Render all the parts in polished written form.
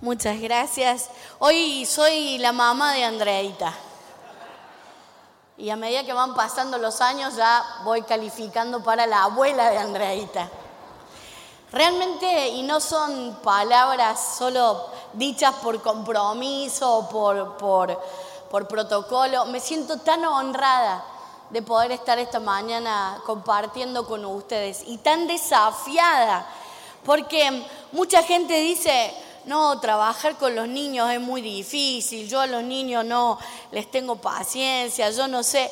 Muchas gracias. Hoy soy la mamá de Andreita. Y a medida que van pasando los años ya voy calificando para la abuela de Andreita. Realmente, y no son palabras solo dichas por compromiso o por protocolo, me siento tan honrada de poder estar esta mañana compartiendo con ustedes y tan desafiada, porque mucha gente dice, no, trabajar con los niños es muy difícil, yo a los niños no les tengo paciencia, yo no sé.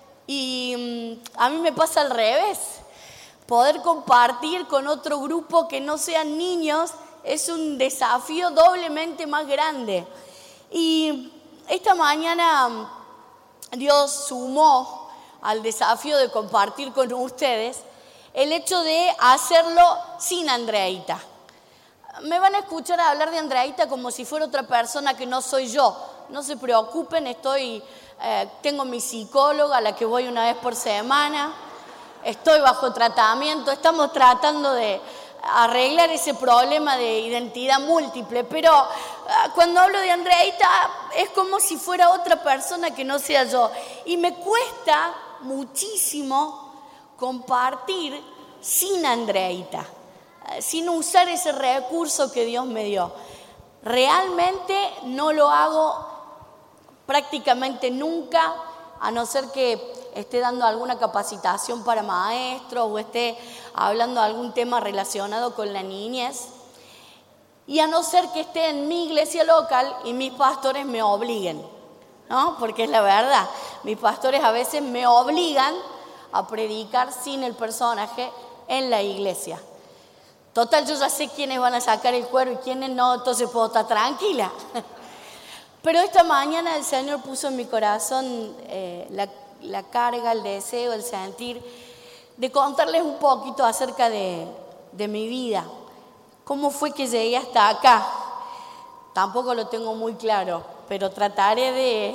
Y a mí me pasa al revés. Poder compartir con otro grupo que no sean niños es un desafío doblemente más grande. Y esta mañana Dios sumó al desafío de compartir con ustedes el hecho de hacerlo sin Andreita. Me van a escuchar hablar de Andreita como si fuera otra persona que no soy yo. No se preocupen, tengo mi psicóloga a la que voy una vez por semana. Estoy bajo tratamiento, estamos tratando de arreglar ese problema de identidad múltiple, pero cuando hablo de Andreita es como si fuera otra persona que no sea yo. Y me cuesta muchísimo compartir sin Andreita, sin usar ese recurso que Dios me dio. Realmente no lo hago prácticamente nunca, a no ser que esté dando alguna capacitación para maestros o esté hablando de algún tema relacionado con la niñez. Y a no ser que esté en mi iglesia local y mis pastores me obliguen, ¿no? Porque es la verdad, mis pastores a veces me obligan a predicar sin el personaje en la iglesia. Total, yo ya sé quiénes van a sacar el cuero y quiénes no, entonces puedo estar tranquila. Pero esta mañana el Señor puso en mi corazón la carga, el deseo, el sentir de contarles un poquito acerca de mi vida. ¿Cómo fue que llegué hasta acá? Tampoco lo tengo muy claro, pero trataré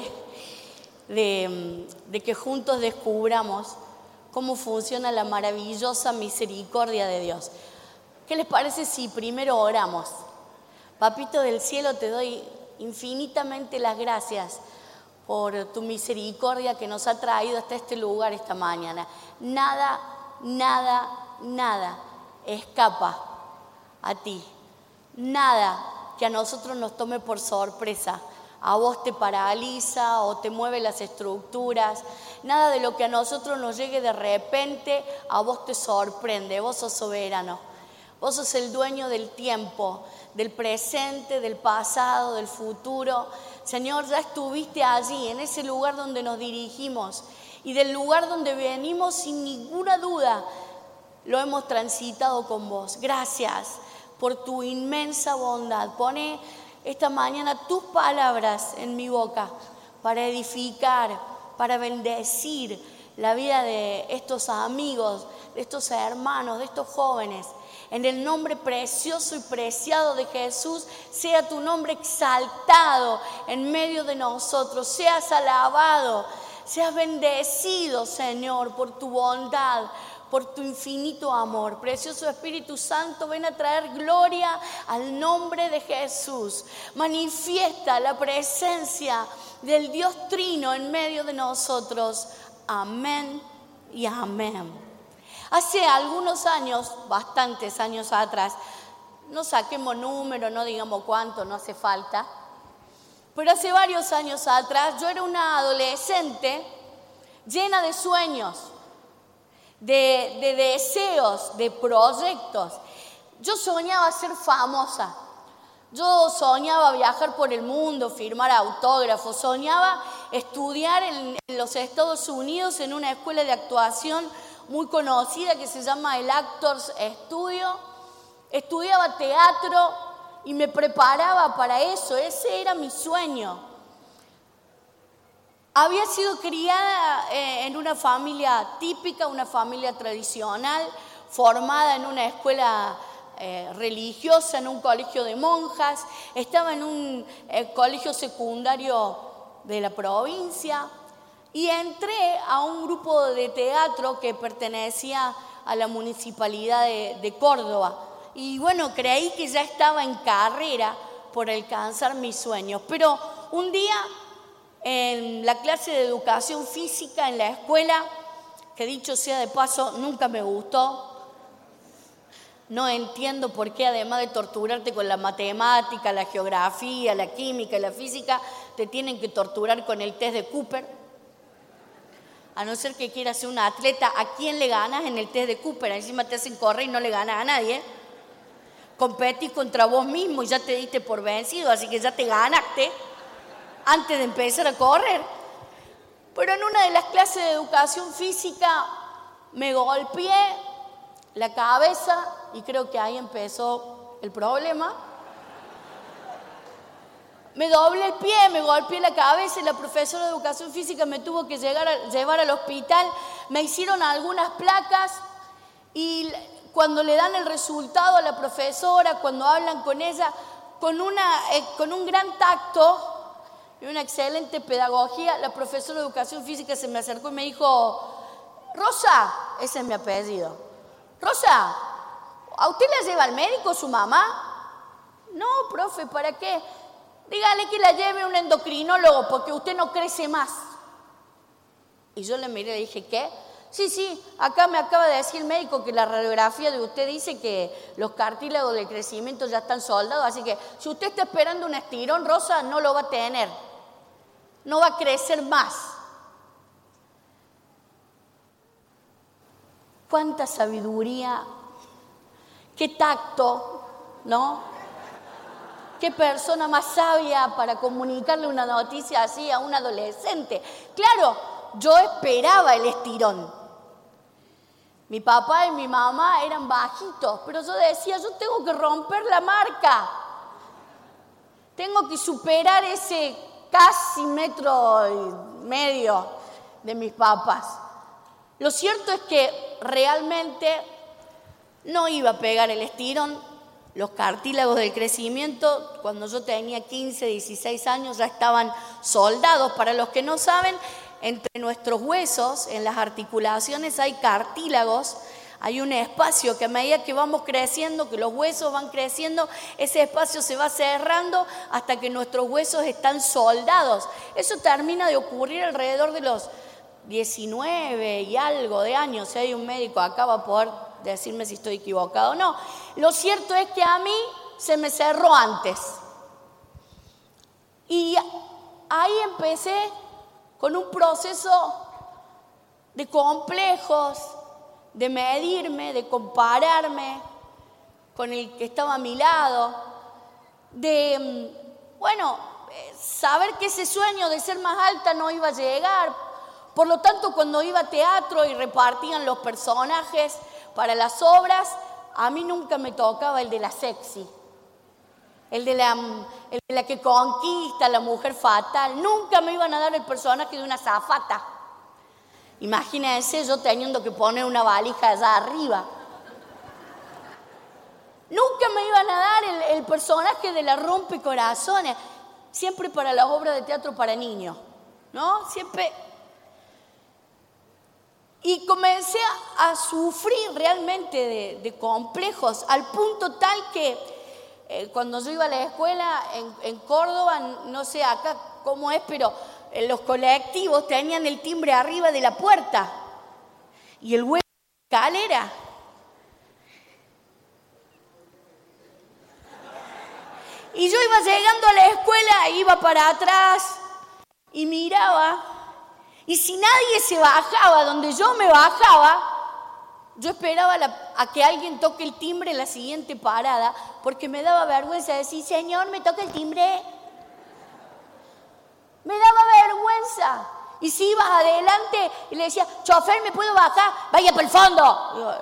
de que juntos descubramos cómo funciona la maravillosa misericordia de Dios. ¿Qué les parece si primero oramos? Papito del cielo, te doy infinitamente las gracias por tu misericordia que nos ha traído hasta este lugar esta mañana. Nada escapa a ti. Nada que a nosotros nos tome por sorpresa. A vos te paraliza o te mueve las estructuras. Nada de lo que a nosotros nos llegue de repente, a vos te sorprende. Vos sos soberano. Vos sos el dueño del tiempo, del presente, del pasado, del futuro. Señor, ya estuviste allí, en ese lugar donde nos dirigimos y del lugar donde venimos sin ninguna duda, lo hemos transitado con vos. Gracias por tu inmensa bondad. Pone esta mañana tus palabras en mi boca para edificar, para bendecir la vida de estos amigos, de estos hermanos, de estos jóvenes. En el nombre precioso y preciado de Jesús, sea tu nombre exaltado en medio de nosotros. Seas alabado, seas bendecido, Señor, por tu bondad, por tu infinito amor. Precioso Espíritu Santo, ven a traer gloria al nombre de Jesús. Manifiesta la presencia del Dios Trino en medio de nosotros. Amén y amén. Hace algunos años, bastantes años atrás, no saquemos número, no digamos cuánto, no hace falta, pero hace varios años atrás yo era una adolescente llena de sueños, de deseos, de proyectos. Yo soñaba ser famosa, yo soñaba viajar por el mundo, firmar autógrafos, soñaba estudiar en los Estados Unidos en una escuela de actuación muy conocida que se llama el Actors Studio. Estudiaba teatro y me preparaba para eso. Ese era mi sueño. Había sido criada en una familia típica, una familia tradicional, formada en una escuela religiosa, en un colegio de monjas. Estaba en un colegio secundario de la provincia. Y entré a un grupo de teatro que pertenecía a la municipalidad de Córdoba. Y bueno, creí que ya estaba en carrera por alcanzar mis sueños. Pero un día en la clase de educación física en la escuela, que dicho sea de paso, nunca me gustó. No entiendo por qué, además de torturarte con la matemática, la geografía, la química y la física, te tienen que torturar con el test de Cooper. A no ser que quieras ser un atleta, ¿a quién le ganas en el test de Cooper? Encima te hacen correr y no le ganas a nadie. Competís contra vos mismo y ya te diste por vencido, así que ya te ganaste antes de empezar a correr. Pero en una de las clases de educación física me golpeé la cabeza y creo que ahí empezó el problema. Me doblé el pie, me golpeé la cabeza y la profesora de educación física me tuvo que llevar al hospital. Me hicieron algunas placas y cuando le dan el resultado a la profesora, cuando hablan con ella, con un gran tacto y una excelente pedagogía, la profesora de educación física se me acercó y me dijo: Rosa, ese es mi apellido. Rosa, ¿a usted la lleva al médico su mamá? No, profe, ¿para qué? Dígale que la lleve a un endocrinólogo porque usted no crece más. Y yo le miré y le dije: ¿qué? Sí, acá me acaba de decir el médico que la radiografía de usted dice que los cartílagos de crecimiento ya están soldados, así que si usted está esperando un estirón, Rosa, no lo va a tener. No va a crecer más. Cuánta sabiduría, qué tacto, ¿no? Qué persona más sabia para comunicarle una noticia así a un adolescente. Claro, yo esperaba el estirón. Mi papá y mi mamá eran bajitos, pero yo decía: yo tengo que romper la marca. Tengo que superar ese casi 1,5 metros de mis papás. Lo cierto es que realmente no iba a pegar el estirón. Los cartílagos del crecimiento, cuando yo tenía 15, 16 años, ya estaban soldados. Para los que no saben, entre nuestros huesos, en las articulaciones, hay cartílagos. Hay un espacio que a medida que vamos creciendo, que los huesos van creciendo, ese espacio se va cerrando hasta que nuestros huesos están soldados. Eso termina de ocurrir alrededor de los 19 y algo de años. Si hay un médico acá va a poder decirme si estoy equivocado o no. Lo cierto es que a mí se me cerró antes. Y ahí empecé con un proceso de complejos, de medirme, de compararme con el que estaba a mi lado, de, saber que ese sueño de ser más alta no iba a llegar. Por lo tanto, cuando iba a teatro y repartían los personajes para las obras, a mí nunca me tocaba el de la sexy, el de la que conquista, la mujer fatal. Nunca me iban a dar el personaje de una azafata. Imagínense yo teniendo que poner una valija allá arriba. Nunca me iban a dar el personaje de la rompecorazones, siempre para las obras de teatro para niños, ¿no? Siempre. Y comencé a sufrir realmente de complejos, al punto tal que cuando yo iba a la escuela en Córdoba, no sé acá cómo es, pero los colectivos tenían el timbre arriba de la puerta y el hueco de la escalera. Y yo iba llegando a la escuela, iba para atrás y miraba. Y si nadie se bajaba donde yo me bajaba, yo esperaba a que alguien toque el timbre en la siguiente parada, porque me daba vergüenza decir: señor, me toca el timbre. Me daba vergüenza. Y si ibas adelante y le decía: chofer, ¿me puedo bajar? Vaya por el fondo.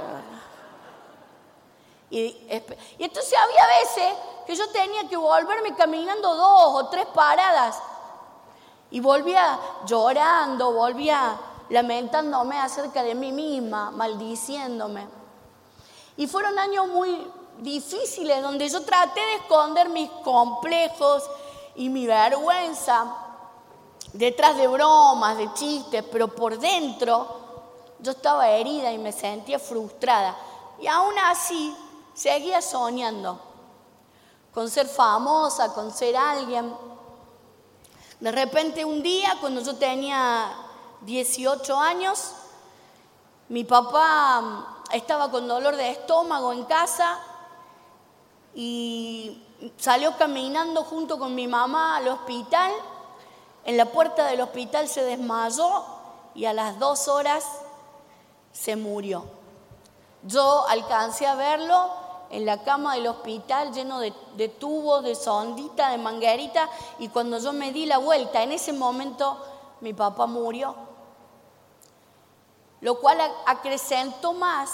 Y entonces había veces que yo tenía que volverme caminando 2 o 3 paradas. Y volvía llorando, volvía lamentándome acerca de mí misma, maldiciéndome. Y fueron años muy difíciles donde yo traté de esconder mis complejos y mi vergüenza detrás de bromas, de chistes, pero por dentro yo estaba herida y me sentía frustrada. Y aún así seguía soñando. con ser famosa, con ser alguien. De repente un día, cuando yo tenía 18 años, mi papá estaba con dolor de estómago en casa y salió caminando junto con mi mamá al hospital. En la puerta del hospital se desmayó y a las 2 horas se murió. Yo alcancé a verlo en la cama del hospital lleno de tubos, de sondita, de manguerita, y cuando yo me di la vuelta, en ese momento mi papá murió. Lo cual acrecentó más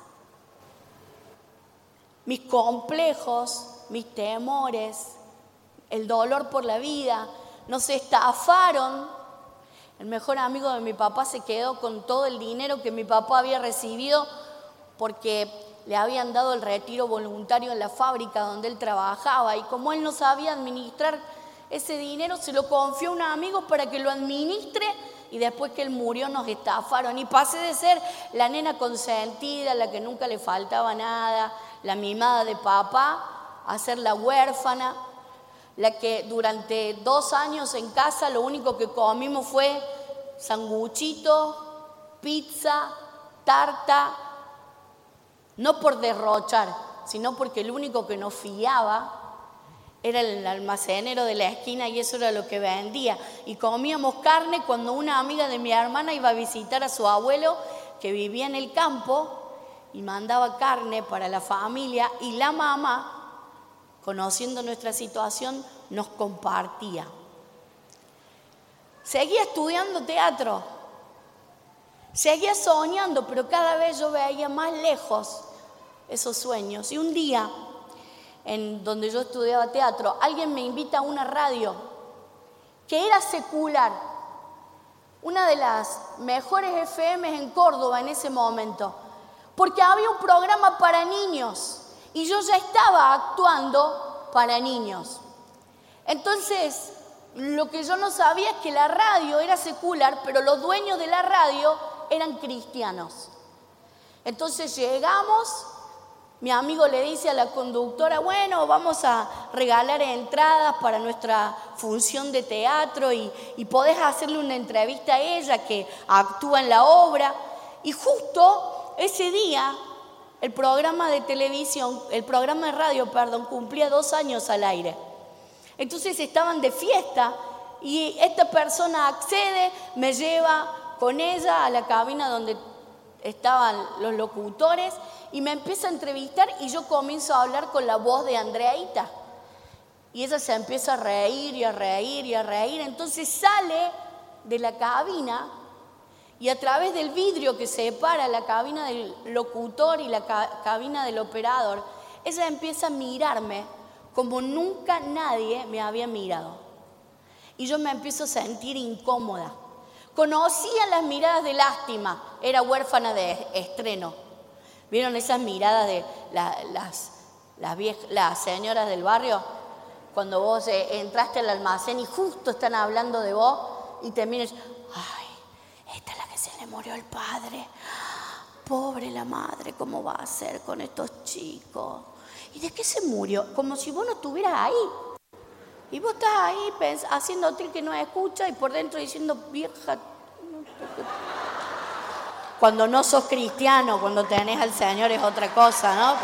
mis complejos, mis temores, el dolor por la vida. Nos estafaron. El mejor amigo de mi papá se quedó con todo el dinero que mi papá había recibido porque le habían dado el retiro voluntario en la fábrica donde él trabajaba, y como él no sabía administrar ese dinero, se lo confió a un amigo para que lo administre, y después que él murió nos estafaron. Y pasé de ser la nena consentida, la que nunca le faltaba nada, la mimada de papá, a ser la huérfana, la que durante 2 años en casa lo único que comimos fue sanguchito, pizza, tarta. No por derrochar, sino porque el único que nos fiaba era el almacenero de la esquina, y eso era lo que vendía. Y comíamos carne cuando una amiga de mi hermana iba a visitar a su abuelo, que vivía en el campo, y mandaba carne para la familia, y la mamá, conociendo nuestra situación, nos compartía. Seguía estudiando teatro, seguía soñando, pero cada vez yo veía más lejos esos sueños. Y un día, en donde yo estudiaba teatro, alguien me invita a una radio que era secular, una de las mejores FM en Córdoba en ese momento, porque había un programa para niños y yo ya estaba actuando para niños. Entonces, lo que yo no sabía es que la radio era secular, pero los dueños de la radio eran cristianos. Entonces llegamos, mi amigo le dice a la conductora, bueno, vamos a regalar entradas para nuestra función de teatro y podés hacerle una entrevista a ella que actúa en la obra. Y justo ese día el programa de radio, cumplía 2 años al aire. Entonces estaban de fiesta y esta persona accede, me lleva con ella a la cabina donde estaban los locutores y me empieza a entrevistar, y yo comienzo a hablar con la voz de Andreita. Y ella se empieza a reír y a reír y a reír. Entonces sale de la cabina y a través del vidrio que separa la cabina del locutor y la cabina del operador, ella empieza a mirarme como nunca nadie me había mirado. Y yo me empiezo a sentir incómoda. Conocía las miradas de lástima, era huérfana de estreno. ¿Vieron esas miradas de las señoras del barrio? Cuando vos entraste al almacén y justo están hablando de vos y te miras, ay, esta es la que se le murió el padre. Pobre la madre, ¿cómo va a ser con estos chicos? ¿Y de qué se murió? Como si vos no estuvieras ahí. Y vos estás ahí haciéndote que no escucha y por dentro diciendo, vieja. Cuando no sos cristiano, cuando tenés al Señor es otra cosa, ¿no?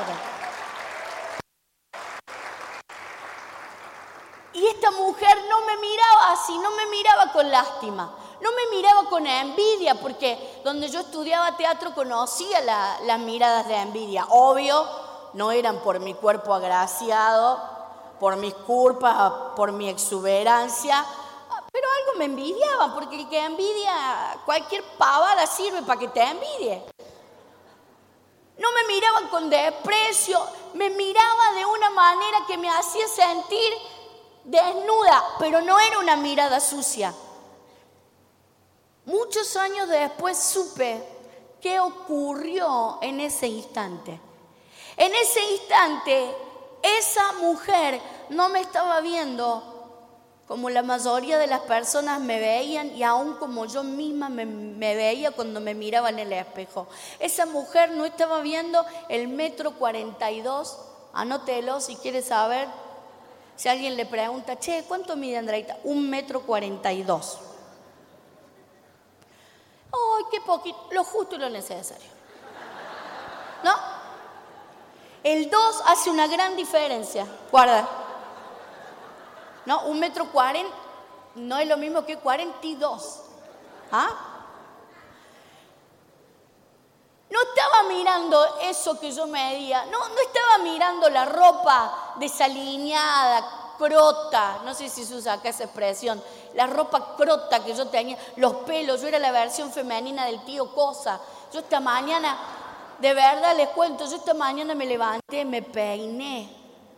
Y esta mujer no me miraba así, no me miraba con lástima, no me miraba con envidia, porque donde yo estudiaba teatro conocía las miradas de envidia. Obvio, no eran por mi cuerpo agraciado, por mis culpas, por mi exuberancia, pero algo me envidiaban, porque el que envidia, cualquier pavada sirve para que te envidie. No me miraban con desprecio, me miraba de una manera que me hacía sentir desnuda, pero no era una mirada sucia. Muchos años después supe qué ocurrió en ese instante. En ese instante, esa mujer no me estaba viendo como la mayoría de las personas me veían y aún como yo misma me veía cuando me miraba en el espejo. Esa mujer no estaba viendo el 1,42 m, anótelo si quiere saber Si alguien le pregunta, che, ¿cuánto mide Andreita? 1,42 m. ¡Ay, qué poquito! Lo justo y lo necesario. ¿No? El 2 hace una gran diferencia. Guarda. ¿No? 1,40 m no es lo mismo que 42. ¿Ah? No estaba mirando eso que yo medía, no estaba mirando la ropa desalineada, crota, no sé si se usa acá esa expresión, la ropa crota que yo tenía, los pelos, yo era la versión femenina del tío Cosa. Yo esta mañana, de verdad les cuento, yo esta mañana me levanté, me peiné,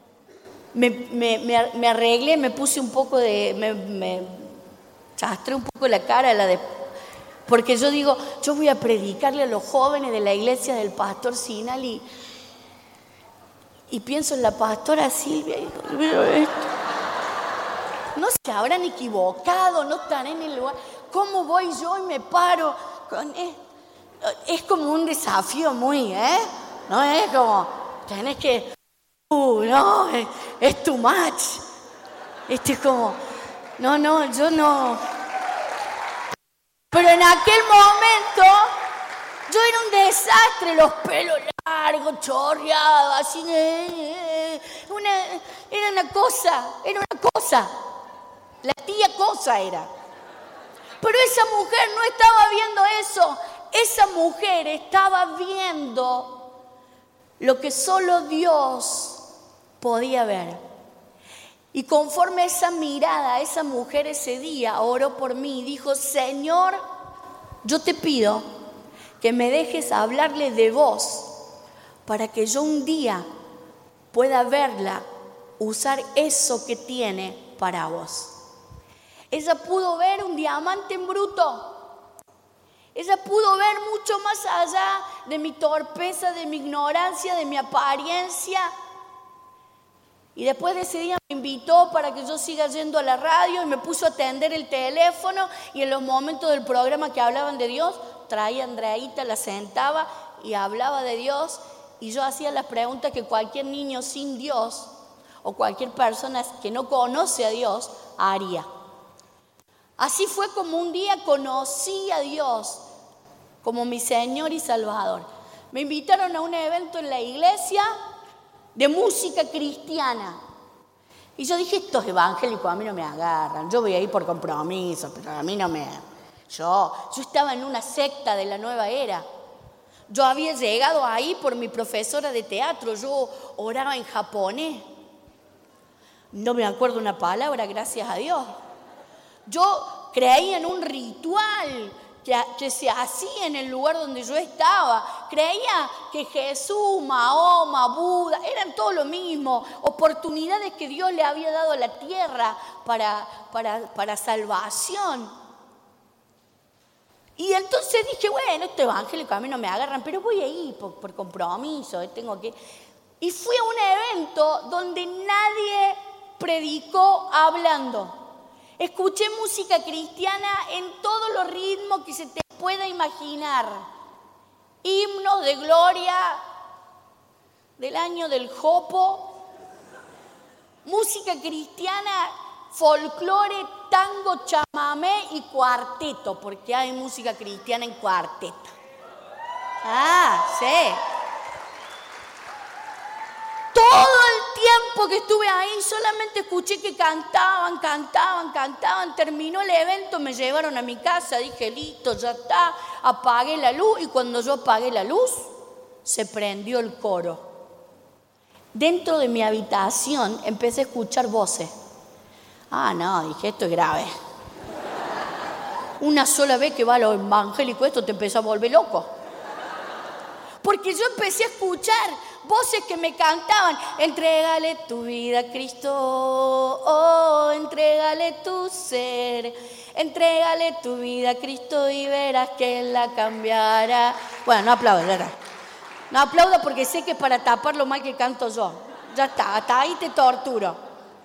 me arreglé, me puse un poco me chastré un poco la cara, porque yo digo, yo voy a predicarle a los jóvenes de la iglesia del pastor Sinal y pienso en la pastora Silvia y digo, esto. No se habrán equivocado, no estaré en el lugar. ¿Cómo voy yo y me paro con esto? Es como un desafío muy, No es como, tenés que, no, es too much. Es como, no, yo no. Pero en aquel momento yo era un desastre, los pelos largos, chorreados, así. Era una cosa. La tía Cosa era. Pero esa mujer no estaba viendo eso. Esa mujer estaba viendo lo que solo Dios podía ver. Y conforme a esa mirada, esa mujer ese día oró por mí y dijo, Señor, yo te pido que me dejes hablarle de vos para que yo un día pueda verla usar eso que tiene para vos. Ella pudo ver un diamante en bruto. Ella pudo ver mucho más allá de mi torpeza, de mi ignorancia, de mi apariencia. Y después de ese día me invitó para que yo siga yendo a la radio y me puso a atender el teléfono y en los momentos del programa que hablaban de Dios, traía a Andreita, la sentaba y hablaba de Dios y yo hacía las preguntas que cualquier niño sin Dios o cualquier persona que no conoce a Dios haría. Así fue como un día conocí a Dios como mi Señor y Salvador. Me invitaron a un evento en la iglesia de música cristiana. Y yo dije, estos evangélicos a mí no me agarran, yo voy a ir por compromiso, pero a mí no me... Yo estaba en una secta de la nueva era. Yo había llegado ahí por mi profesora de teatro, yo oraba en japonés. No me acuerdo una palabra, gracias a Dios. Yo creía en un ritual que se hacía en el lugar donde yo estaba. Creía que Jesús, Mahoma, Buda, eran todo lo mismo. Oportunidades que Dios le había dado a la tierra para salvación. Y entonces dije, bueno, este evangélico a mí no me agarran, pero voy a ir por compromiso, tengo que... Y fui a un evento donde nadie predicó hablando. Escuché música cristiana en todos los ritmos que se te pueda imaginar. Himnos de gloria del año del Jopo, música cristiana, folclore, tango, chamamé y cuarteto, porque hay música cristiana en cuarteto. Ah, sí. Todo el tiempo que estuve ahí solamente escuché que cantaban. Terminó el evento, me llevaron a mi casa, dije, listo, ya está. Apagué la luz y cuando yo apagué la luz, se prendió el coro. Dentro de mi habitación empecé a escuchar voces. Ah, no, dije, esto es grave. Una sola vez que va a lo evangélico, esto te empezó a volver loco. Porque yo empecé a escuchar voces que me cantaban, entrégale tu vida a Cristo, oh, entrégale tu ser, entrégale tu vida a Cristo y verás que Él la cambiará. Bueno, no aplaudo, ¿verdad? No aplaudo porque sé que es para tapar lo mal que canto yo. Ya está, hasta ahí te torturo.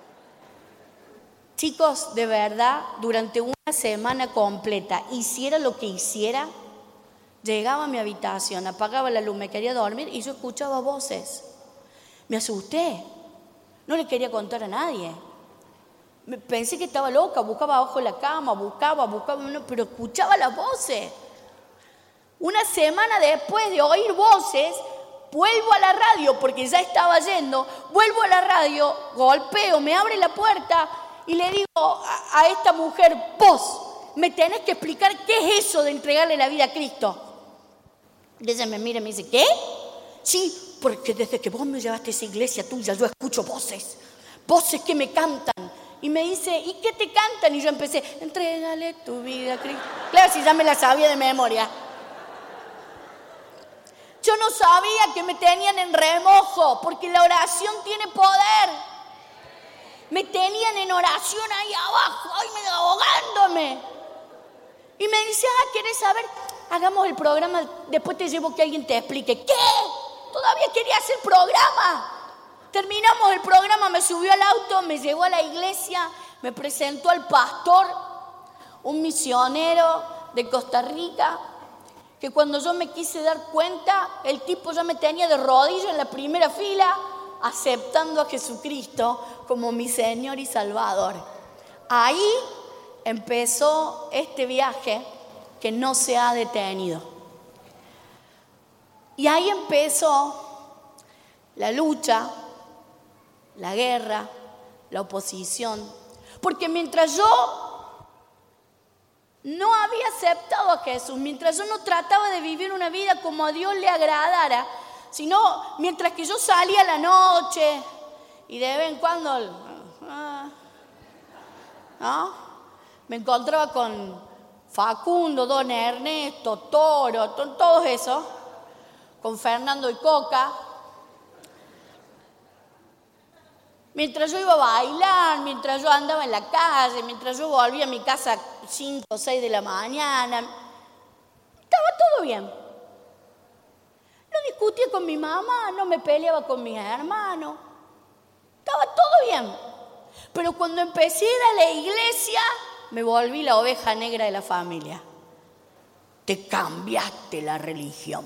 Chicos, de verdad, durante una semana completa, hiciera lo que hiciera, llegaba a mi habitación, apagaba la luz, me quería dormir y yo escuchaba voces. Me asusté. No le quería contar a nadie. Pensé que estaba loca, buscaba abajo de la cama, buscaba, pero escuchaba las voces. Una semana después de oír voces, vuelvo a la radio, porque ya estaba yendo, vuelvo a la radio, golpeo, me abre la puerta y le digo a esta mujer, vos me tenés que explicar qué es eso de entregarle la vida a Cristo. Y ella me mira y me dice, ¿qué? Sí, porque desde que vos me llevaste a esa iglesia tuya, yo escucho voces que me cantan. Y me dice, ¿y qué te cantan? Y yo empecé, entrégale tu vida a Cristo. Claro, si ya me la sabía de memoria. Yo no sabía que me tenían en remojo, porque la oración tiene poder. Me tenían en oración ahí abajo, ahogándome. Y me dice, ¿querés saber? Hagamos el programa, después te llevo que alguien te explique. ¿Qué? Todavía quería hacer programa. Terminamos el programa, me subió al auto, me llevó a la iglesia, me presentó al pastor, un misionero de Costa Rica, que cuando yo me quise dar cuenta, el tipo ya me tenía de rodillas en la primera fila, aceptando a Jesucristo como mi Señor y Salvador. Ahí empezó este viaje que no se ha detenido. Y ahí empezó la lucha, la guerra, la oposición. Porque mientras yo no había aceptado a Jesús, mientras yo no trataba de vivir una vida como a Dios le agradara, sino mientras que yo salía a la noche y de vez en cuando ¿no? Me encontraba con Facundo, Don Ernesto, Toro, todos esos, con Fernando y Coca. Mientras yo iba a bailar, mientras yo andaba en la calle, mientras yo volvía a mi casa a 5 o 6 de la mañana, estaba todo bien. No discutía con mi mamá, no me peleaba con mis hermanos, estaba todo bien. Pero cuando empecé a ir a la iglesia, me volví la oveja negra de la familia. Te cambiaste la religión.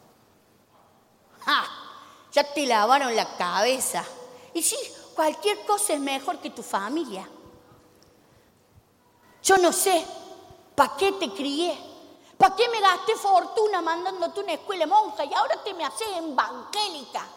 Ya te lavaron la cabeza. Y sí, cualquier cosa es mejor que tu familia. Yo no sé, ¿para qué te crié? ¿Para qué me gasté fortuna mandándote a una escuela monja y ahora te me haces evangélica?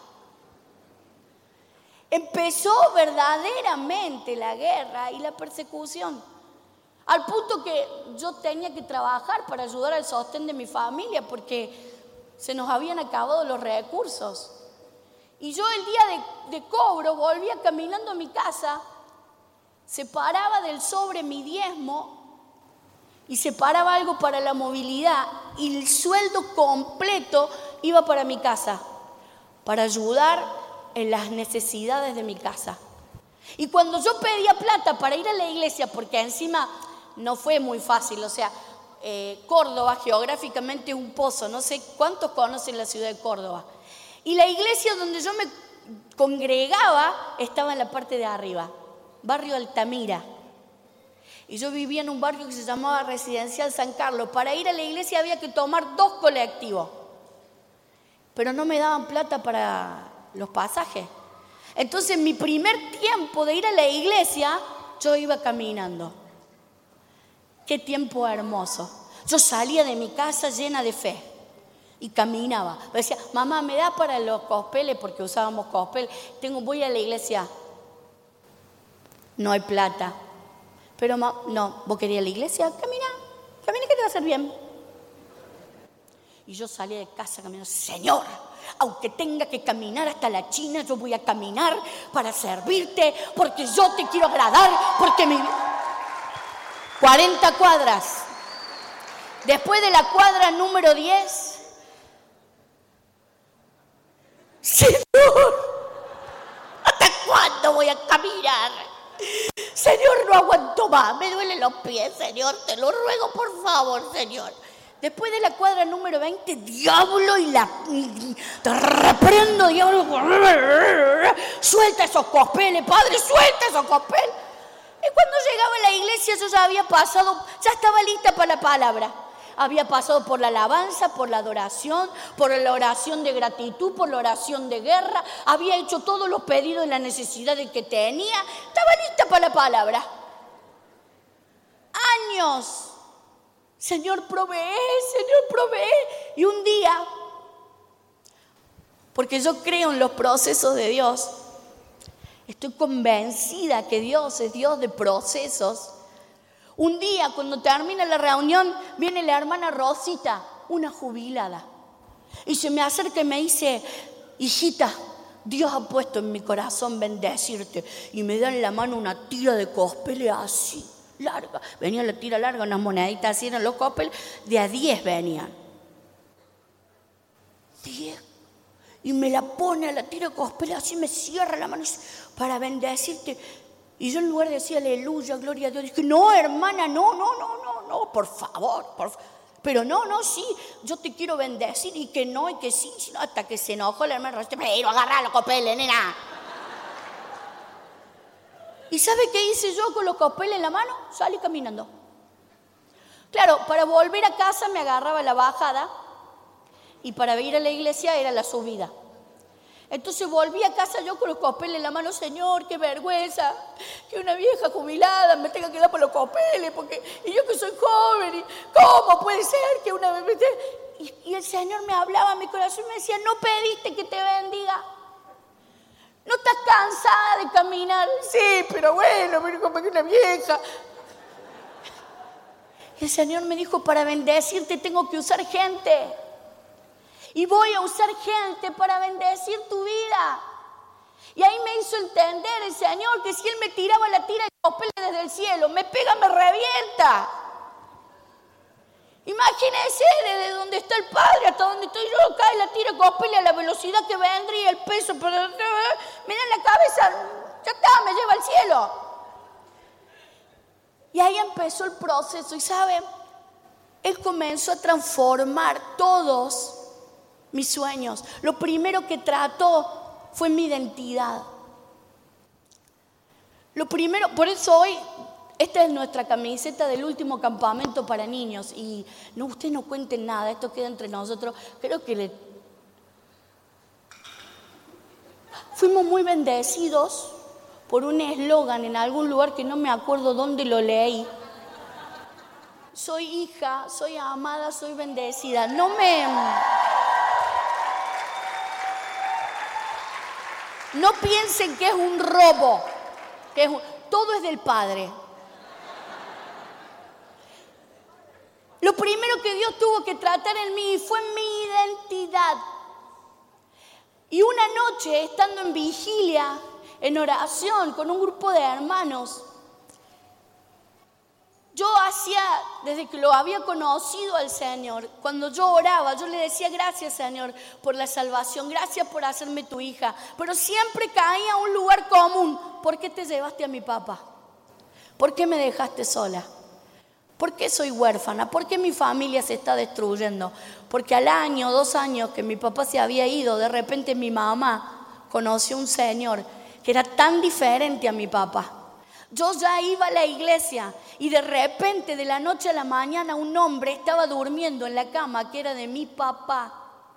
Empezó verdaderamente la guerra y la persecución, al punto que yo tenía que trabajar para ayudar al sostén de mi familia porque se nos habían acabado los recursos. Y yo el día de cobro volvía caminando a mi casa, separaba del sobre mi diezmo y separaba algo para la movilidad y el sueldo completo iba para mi casa, para ayudar en las necesidades de mi casa. Y cuando yo pedía plata para ir a la iglesia, porque encima no fue muy fácil, o sea, Córdoba geográficamente es un pozo, no sé cuántos conocen la ciudad de Córdoba. Y la iglesia donde yo me congregaba estaba en la parte de arriba, barrio Altamira. Y yo vivía en un barrio que se llamaba Residencial San Carlos. Para ir a la iglesia había que tomar 2 colectivos, pero no me daban plata para los pasajes. Entonces mi primer tiempo de ir a la iglesia, yo iba caminando. Qué tiempo hermoso. Yo salía de mi casa llena de fe y caminaba. Me decía, mamá, ¿me da para los cospeles? Porque usábamos cospel. Voy a la iglesia. No hay plata. Pero no, ¿vos querías la iglesia? Camina que te va a hacer bien. Y yo salía de casa caminando, Señor, aunque tenga que caminar hasta la China, yo voy a caminar para servirte, porque yo te quiero agradar, porque 40 cuadras. Después de la cuadra número 10, Señor, ¿hasta cuándo voy a caminar? Señor, no aguanto más, me duelen los pies, Señor, te lo ruego, por favor, Señor. Después de la cuadra número 20, diablo, te reprendo, diablo. Suelta esos cospeles, Padre, suelta esos cospeles. Y cuando llegaba a la iglesia yo ya había pasado, ya estaba lista para la palabra. había pasado por la alabanza, por la adoración, por la oración de gratitud, por la oración de guerra, había hecho todos los pedidos y las necesidades que tenía, estaba lista para la palabra. Años. Señor, provee. Y un día, porque yo creo en los procesos de Dios, estoy convencida que Dios es Dios de procesos. Un día, cuando termina la reunión, viene la hermana Rosita, una jubilada, y se me acerca y me dice: hijita, Dios ha puesto en mi corazón bendecirte. Y me da en la mano una tira de cospeles así, larga. Venía la tira larga, unas moneditas así eran los cospeles, de a 10 venían. 10. Y me la pone a la tira de cospeles así, me cierra la mano para bendecirte. Y yo en lugar de decir aleluya, gloria a Dios, dije: no, hermana, no, por favor. Pero no, sí, yo te quiero bendecir, y que no, y que sí, hasta que se enojó la hermana Rosita. Pero agarrá los cospeles, nena. ¿Y sabe qué hice yo con los cospeles en la mano? Salí caminando. Claro, para volver a casa me agarraba la bajada, y para ir a la iglesia era la subida. Entonces volví a casa yo con los cospeles en la mano. Señor, qué vergüenza que una vieja jubilada me tenga que dar por los cospeles, y yo que soy joven, y ¿cómo puede ser que una vez? Y el Señor me hablaba a mi corazón y me decía: no pediste que te bendiga. ¿No estás cansada de caminar? Sí, pero bueno, como que una vieja. Y el Señor me dijo: para bendecirte tengo que usar gente. Y voy a usar gente para bendecir tu vida. Y ahí me hizo entender el Señor que si Él me tiraba la tira de cospeles desde el cielo, me pega, me revienta. Imagínense desde donde está el Padre hasta donde estoy yo, cae la tira de cospeles a la velocidad que vendría, el peso, me da en la cabeza, ya está, me lleva al cielo. Y ahí empezó el proceso, y ¿saben? Él comenzó a transformar todos mis sueños. Lo primero que trató fue mi identidad. Lo primero, por eso hoy, esta es nuestra camiseta del último campamento para niños. Y no, ustedes no cuenten nada, esto queda entre nosotros. Creo que fuimos muy bendecidos por un eslogan en algún lugar que no me acuerdo dónde lo leí. Soy hija, soy amada, soy bendecida. No piensen que es un robo, todo es del Padre. Lo primero que Dios tuvo que tratar en mí fue mi identidad. Y una noche, estando en vigilia, en oración con un grupo de hermanos, yo desde que lo había conocido al Señor, cuando yo oraba, yo le decía: gracias, Señor, por la salvación, gracias por hacerme tu hija. Pero siempre caía a un lugar común: ¿por qué te llevaste a mi papá? ¿Por qué me dejaste sola? ¿Por qué soy huérfana? ¿Por qué mi familia se está destruyendo? Porque al año, 2 años que mi papá se había ido, de repente mi mamá conoció a un señor que era tan diferente a mi papá. Yo ya iba a la iglesia y de repente, de la noche a la mañana, un hombre estaba durmiendo en la cama que era de mi papá.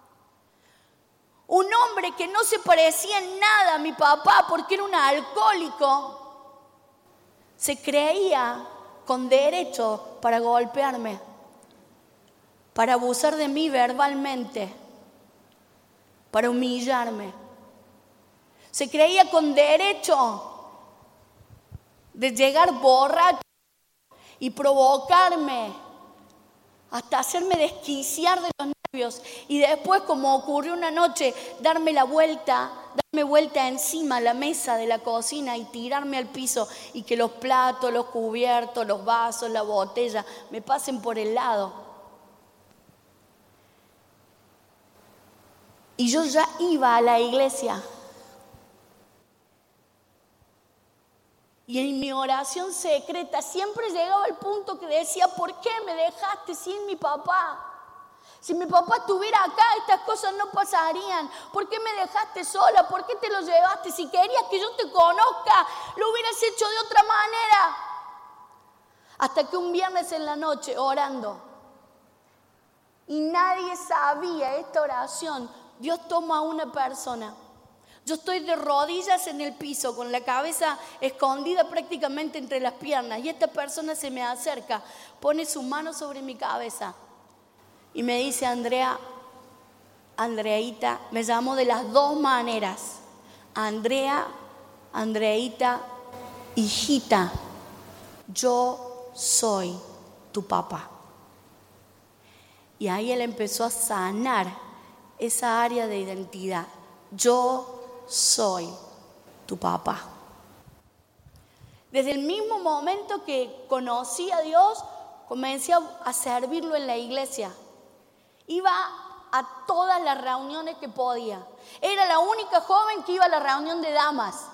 Un hombre que no se parecía en nada a mi papá porque era un alcohólico. Se creía con derecho para golpearme, para abusar de mí verbalmente, para humillarme. Se creía con derecho de llegar borracho y provocarme, hasta hacerme desquiciar de los nervios, y después, como ocurrió una noche, darme vuelta encima a la mesa de la cocina y tirarme al piso, y que los platos, los cubiertos, los vasos, la botella me pasen por el lado. Y yo ya iba a la iglesia. Y en mi oración secreta siempre llegaba al punto que decía: ¿por qué me dejaste sin mi papá? Si mi papá estuviera acá, estas cosas no pasarían. ¿Por qué me dejaste sola? ¿Por qué te lo llevaste? Si querías que yo te conozca, lo hubieras hecho de otra manera. Hasta que un viernes en la noche, orando, y nadie sabía esta oración, Dios toma a una persona. Yo estoy de rodillas en el piso, con la cabeza escondida prácticamente entre las piernas, y esta persona se me acerca, pone su mano sobre mi cabeza y me dice: Andrea, Andreita, me llamo de las dos maneras, Andrea, Andreita, hijita, yo soy tu papá. Y ahí él empezó a sanar esa área de identidad. Yo soy tu papá. Desde el mismo momento que conocí a Dios, comencé a servirlo en la iglesia. Iba a todas las reuniones que podía. Era la única joven que iba a la reunión de damas.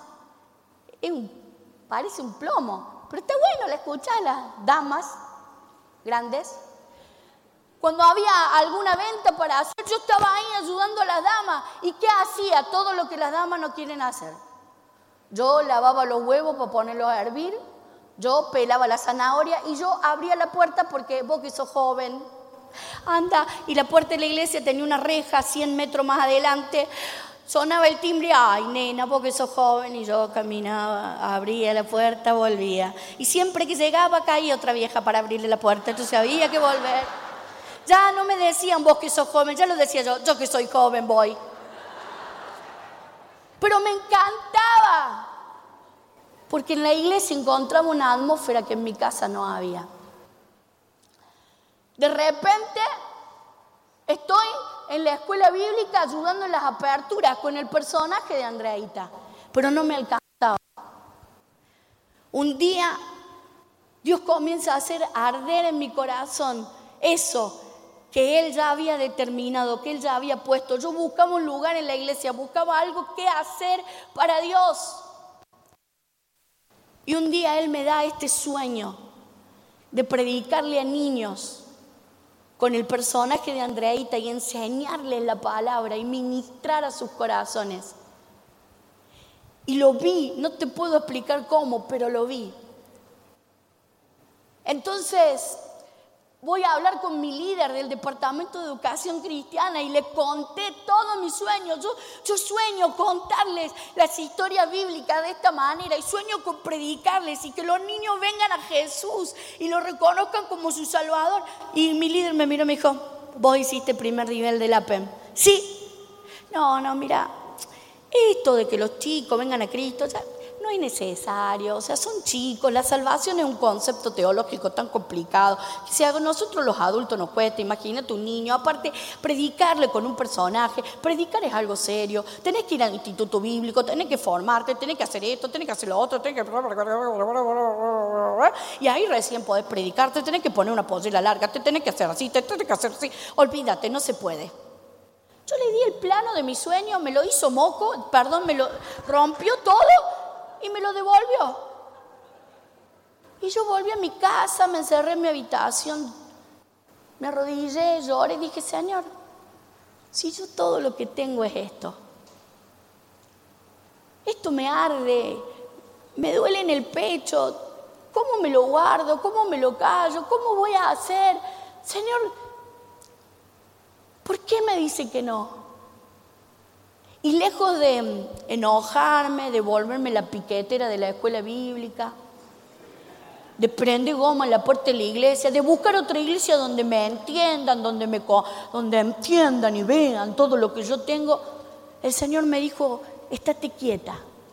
Parece un plomo, pero está bueno, la escuchás, las damas grandes. Cuando había alguna venta para hacer, yo estaba ahí ayudando a las damas. ¿Y qué hacía? Todo lo que las damas no quieren hacer. Yo lavaba los huevos para ponerlos a hervir, yo pelaba la zanahoria y yo abría la puerta porque vos que sos joven, anda. Y la puerta de la iglesia tenía una reja 100 metros más adelante. Sonaba el timbre, ay nena, vos que sos joven. Y yo caminaba, abría la puerta, volvía. Y siempre que llegaba caía otra vieja para abrirle la puerta, entonces había que volver. Ya no me decían vos que sos joven, ya lo decía yo que soy joven voy. Pero me encantaba, porque en la iglesia encontraba una atmósfera que en mi casa no había. De repente estoy en la escuela bíblica ayudando en las aperturas con el personaje de Andreita, pero no me alcanzaba. Un día Dios comienza a hacer arder en mi corazón eso que Él ya había determinado, que Él ya había puesto. Yo buscaba un lugar en la iglesia, buscaba algo que hacer para Dios. Y un día Él me da este sueño de predicarle a niños con el personaje de Andreita y enseñarles la palabra y ministrar a sus corazones. Y lo vi, no te puedo explicar cómo, pero lo vi. Entonces voy a hablar con mi líder del Departamento de Educación Cristiana y le conté todo mi sueño. Yo sueño contarles las historias bíblicas de esta manera y sueño con predicarles y que los niños vengan a Jesús y lo reconozcan como su Salvador. Y mi líder me miró y me dijo: ¿vos hiciste primer nivel de la PEM? Sí. No, mira, esto de que los chicos vengan a Cristo ya no es necesario, o sea, son chicos, la salvación es un concepto teológico tan complicado que si a nosotros los adultos nos cuesta, imagínate un niño, aparte predicarle con un personaje, predicar es algo serio, tenés que ir al instituto bíblico, tenés que formarte, tenés que hacer esto, tenés que hacer lo otro, tenés que... Y ahí recién podés predicar, te tenés que poner una pollera larga, te tenés que hacer así, te tenés que hacer así, olvídate, no se puede. Yo le di el plano de mi sueño, me lo hizo moco, me lo rompió todo y me lo devolvió. Y yo volví a mi casa, me encerré en mi habitación, me arrodillé, lloré y dije: Señor, si yo todo lo que tengo es esto me arde, me duele en el pecho, ¿cómo me lo guardo? ¿Cómo me lo callo? ¿Cómo voy a hacer? Señor, ¿por qué me dice que no? Y lejos de enojarme, de volverme la piquetera de la escuela bíblica, de prender goma en la puerta de la iglesia, de buscar otra iglesia donde me entiendan, donde entiendan y vean todo lo que yo tengo, el Señor me dijo: estate quieta.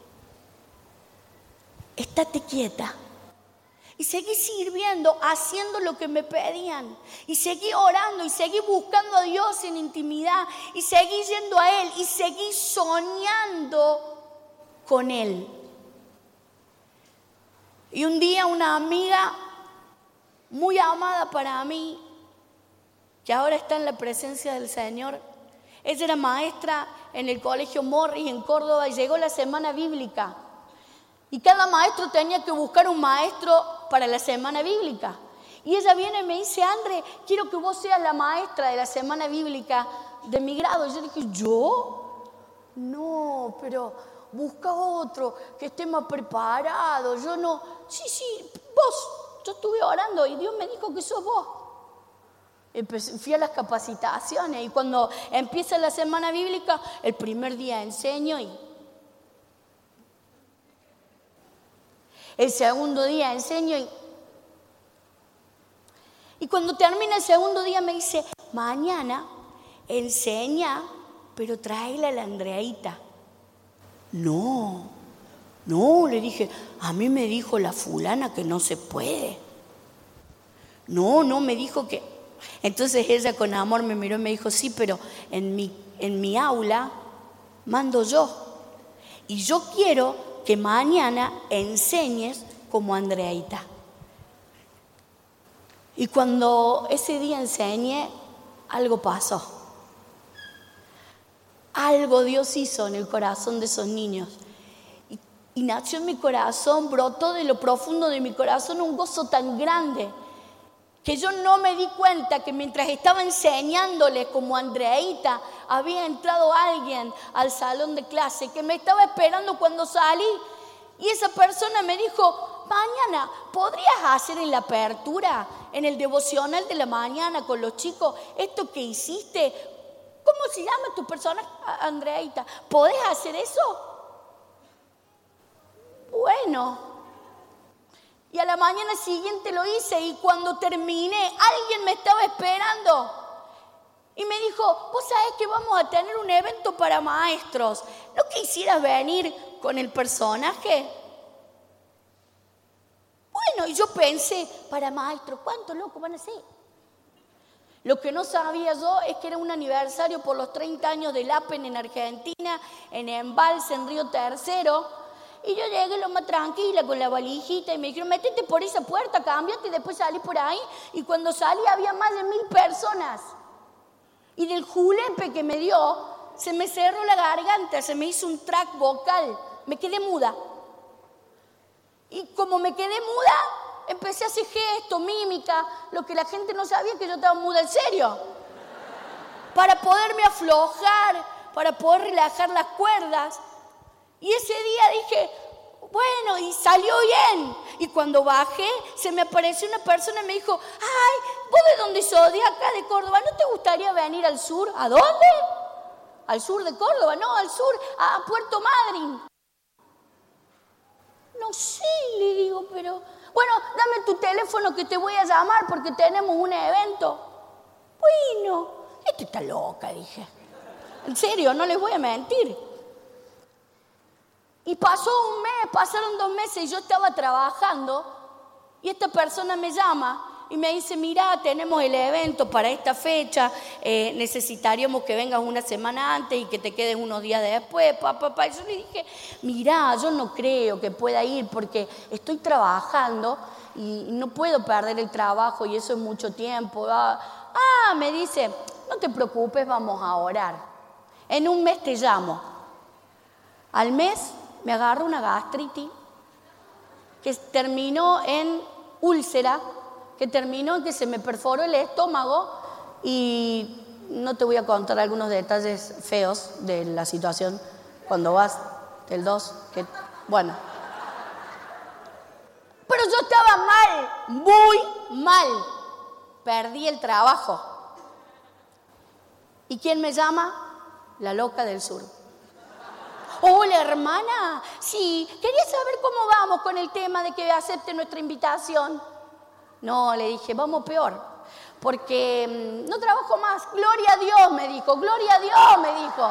Estate quieta. Y seguí sirviendo, haciendo lo que me pedían. Y seguí orando y seguí buscando a Dios en intimidad. Y seguí yendo a Él y seguí soñando con Él. Y un día una amiga muy amada para mí, que ahora está en la presencia del Señor, ella era maestra en el Colegio Morris en Córdoba y llegó la semana bíblica. Y cada maestro tenía que buscar un maestro para la semana bíblica. Y ella viene y me dice: Andre, quiero que vos seas la maestra de la semana bíblica de mi grado. Y yo dije: ¿yo? No, pero busca otro que esté más preparado. Yo no. Sí, vos. Yo estuve orando y Dios me dijo que sos vos. Fui a las capacitaciones y cuando empieza la semana bíblica, el primer día enseño y el segundo día enseño y cuando termina el segundo día me dice, mañana enseña, pero tráela a la Andreita. No, le dije, a mí me dijo la fulana que no se puede. No, me dijo que... Entonces ella con amor me miró y me dijo, sí, pero en mi aula mando yo. Y yo quiero que mañana enseñes como Andreita. Y cuando ese día enseñé, algo pasó. Algo Dios hizo en el corazón de esos niños. Y nació en mi corazón, brotó de lo profundo de mi corazón un gozo tan grande que yo no me di cuenta que mientras estaba enseñándoles como Andreita, había entrado alguien al salón de clase que me estaba esperando cuando salí. Y esa persona me dijo, mañana, ¿podrías hacer en la apertura, en el devocional de la mañana con los chicos, esto que hiciste? ¿Cómo se llama tu personaje, Andreita? ¿Podés hacer eso? Bueno. Y a la mañana siguiente lo hice y cuando terminé, alguien me estaba esperando. Y me dijo, vos sabés que vamos a tener un evento para maestros. ¿No quisieras venir con el personaje? Bueno, y yo pensé, para maestros, ¿cuántos locos van a ser? Lo que no sabía yo es que era un aniversario por los 30 años del APEN en Argentina, en Embalse, en Río Tercero. Y yo llegué lo más tranquila con la valijita y me dijeron, métete por esa puerta, cámbiate y después salí por ahí. Y cuando salí había más de 1000 personas. Y del julepe que me dio, se me cerró la garganta, se me hizo un track vocal. Me quedé muda. Y como me quedé muda, empecé a hacer gestos, mímica, lo que la gente no sabía que yo estaba muda en serio. Para poderme aflojar, para poder relajar las cuerdas. Y ese día dije, bueno, y salió bien. Y cuando bajé, se me apareció una persona y me dijo, ay, ¿vos de dónde sos? De acá, de Córdoba. ¿No te gustaría venir al sur? ¿A dónde? ¿Al sur de Córdoba? No, al sur, a Puerto Madryn. No sé, le digo, pero... Bueno, dame tu teléfono que te voy a llamar porque tenemos un evento. Bueno, esta está loca, dije. En serio, no les voy a mentir. Y pasó un mes, pasaron 2 meses y yo estaba trabajando y esta persona me llama y me dice, mira, tenemos el evento para esta fecha, necesitaríamos que vengas una semana antes y que te quedes unos días después, Y yo le dije, mira, yo no creo que pueda ir porque estoy trabajando y no puedo perder el trabajo y eso es mucho tiempo. Me dice, no te preocupes, vamos a orar. En un mes te llamo. Al mes me agarró una gastritis que terminó en úlcera, que terminó en que se me perforó el estómago y no te voy a contar algunos detalles feos de la situación cuando vas del 2, bueno. Pero yo estaba mal, muy mal, perdí el trabajo. ¿Y quién me llama? La loca del sur. Hola, hermana. Sí, quería saber cómo vamos con el tema de que acepte nuestra invitación. No, le dije, vamos peor, porque no trabajo más. Gloria a Dios, me dijo. Gloria a Dios, me dijo.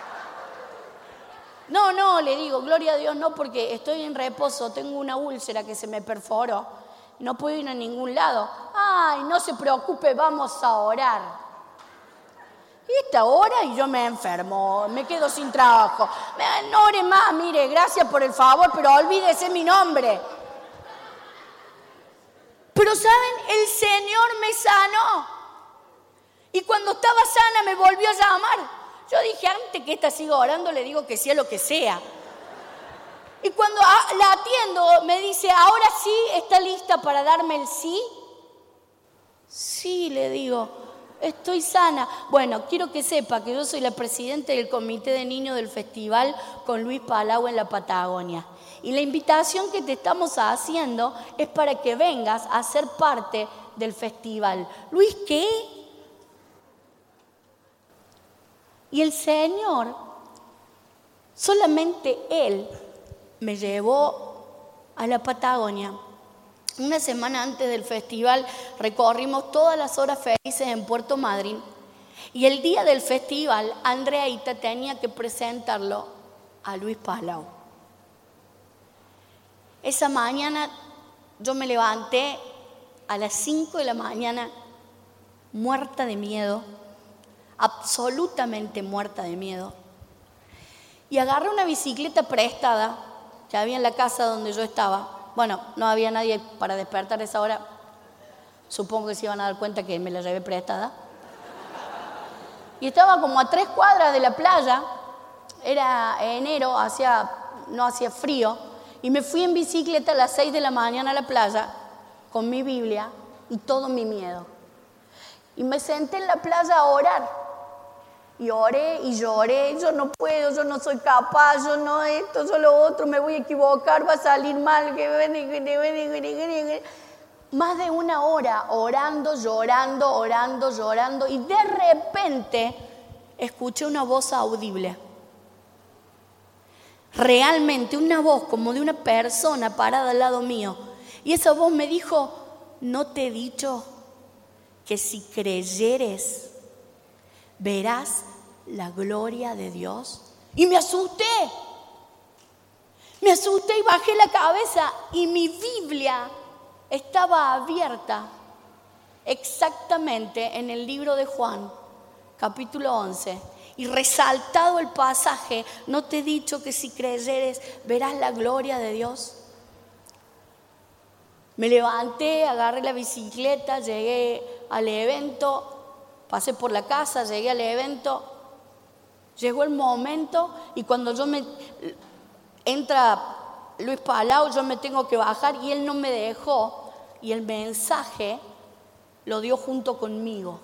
No, le digo, gloria a Dios, no, porque estoy en reposo. Tengo una úlcera que se me perforó. No puedo ir a ningún lado. Ay, no se preocupe, vamos a orar. Y esta hora y yo me enfermo, me quedo sin trabajo. No ore más, mire, gracias por el favor, pero olvídese mi nombre. Pero ¿saben? El Señor me sanó. Y cuando estaba sana me volvió a llamar. Yo dije, antes que esta siga orando, le digo que sea lo que sea. Y cuando la atiendo, me dice, ¿ahora sí está lista para darme el sí? Sí, le digo. Estoy sana. Bueno, quiero que sepa que yo soy la presidenta del comité de niños del festival con Luis Palau en la Patagonia. Y la invitación que te estamos haciendo es para que vengas a ser parte del festival. Luis, ¿qué? Y el Señor, solamente Él, me llevó a la Patagonia. Una semana antes del festival recorrimos todas las horas felices en Puerto Madryn. Y el día del festival, Andreita tenía que presentarlo a Luis Palau. Esa mañana yo me levanté a las 5 de la mañana, muerta de miedo, absolutamente muerta de miedo. Y agarré una bicicleta prestada que había en la casa donde yo estaba. Bueno, no había nadie para despertar a esa hora. Supongo que se iban a dar cuenta que me la llevé prestada. Y estaba como a 3 cuadras de la playa. Era enero, no hacía frío. Y me fui en bicicleta a las 6 de la mañana a la playa con mi Biblia y todo mi miedo. Y me senté en la playa a orar. Y oré y lloré, yo no puedo, yo no soy capaz, yo no esto, yo lo otro, me voy a equivocar, va a salir mal. Más de 1 hora orando, llorando, y de repente escuché una voz audible. Realmente una voz como de una persona parada al lado mío. Y esa voz me dijo, ¿no te he dicho que si creyeres verás la gloria de Dios? Y me asusté y bajé la cabeza y mi Biblia estaba abierta exactamente en el libro de Juan, capítulo 11, y resaltado el pasaje, ¿no te he dicho que si creyeres verás la gloria de Dios? Me levanté, agarré la bicicleta, llegué al evento, pasé por la casa, llegué al evento, llegó el momento y cuando entra Luis Palau, yo me tengo que bajar y él no me dejó y el mensaje lo dio junto conmigo.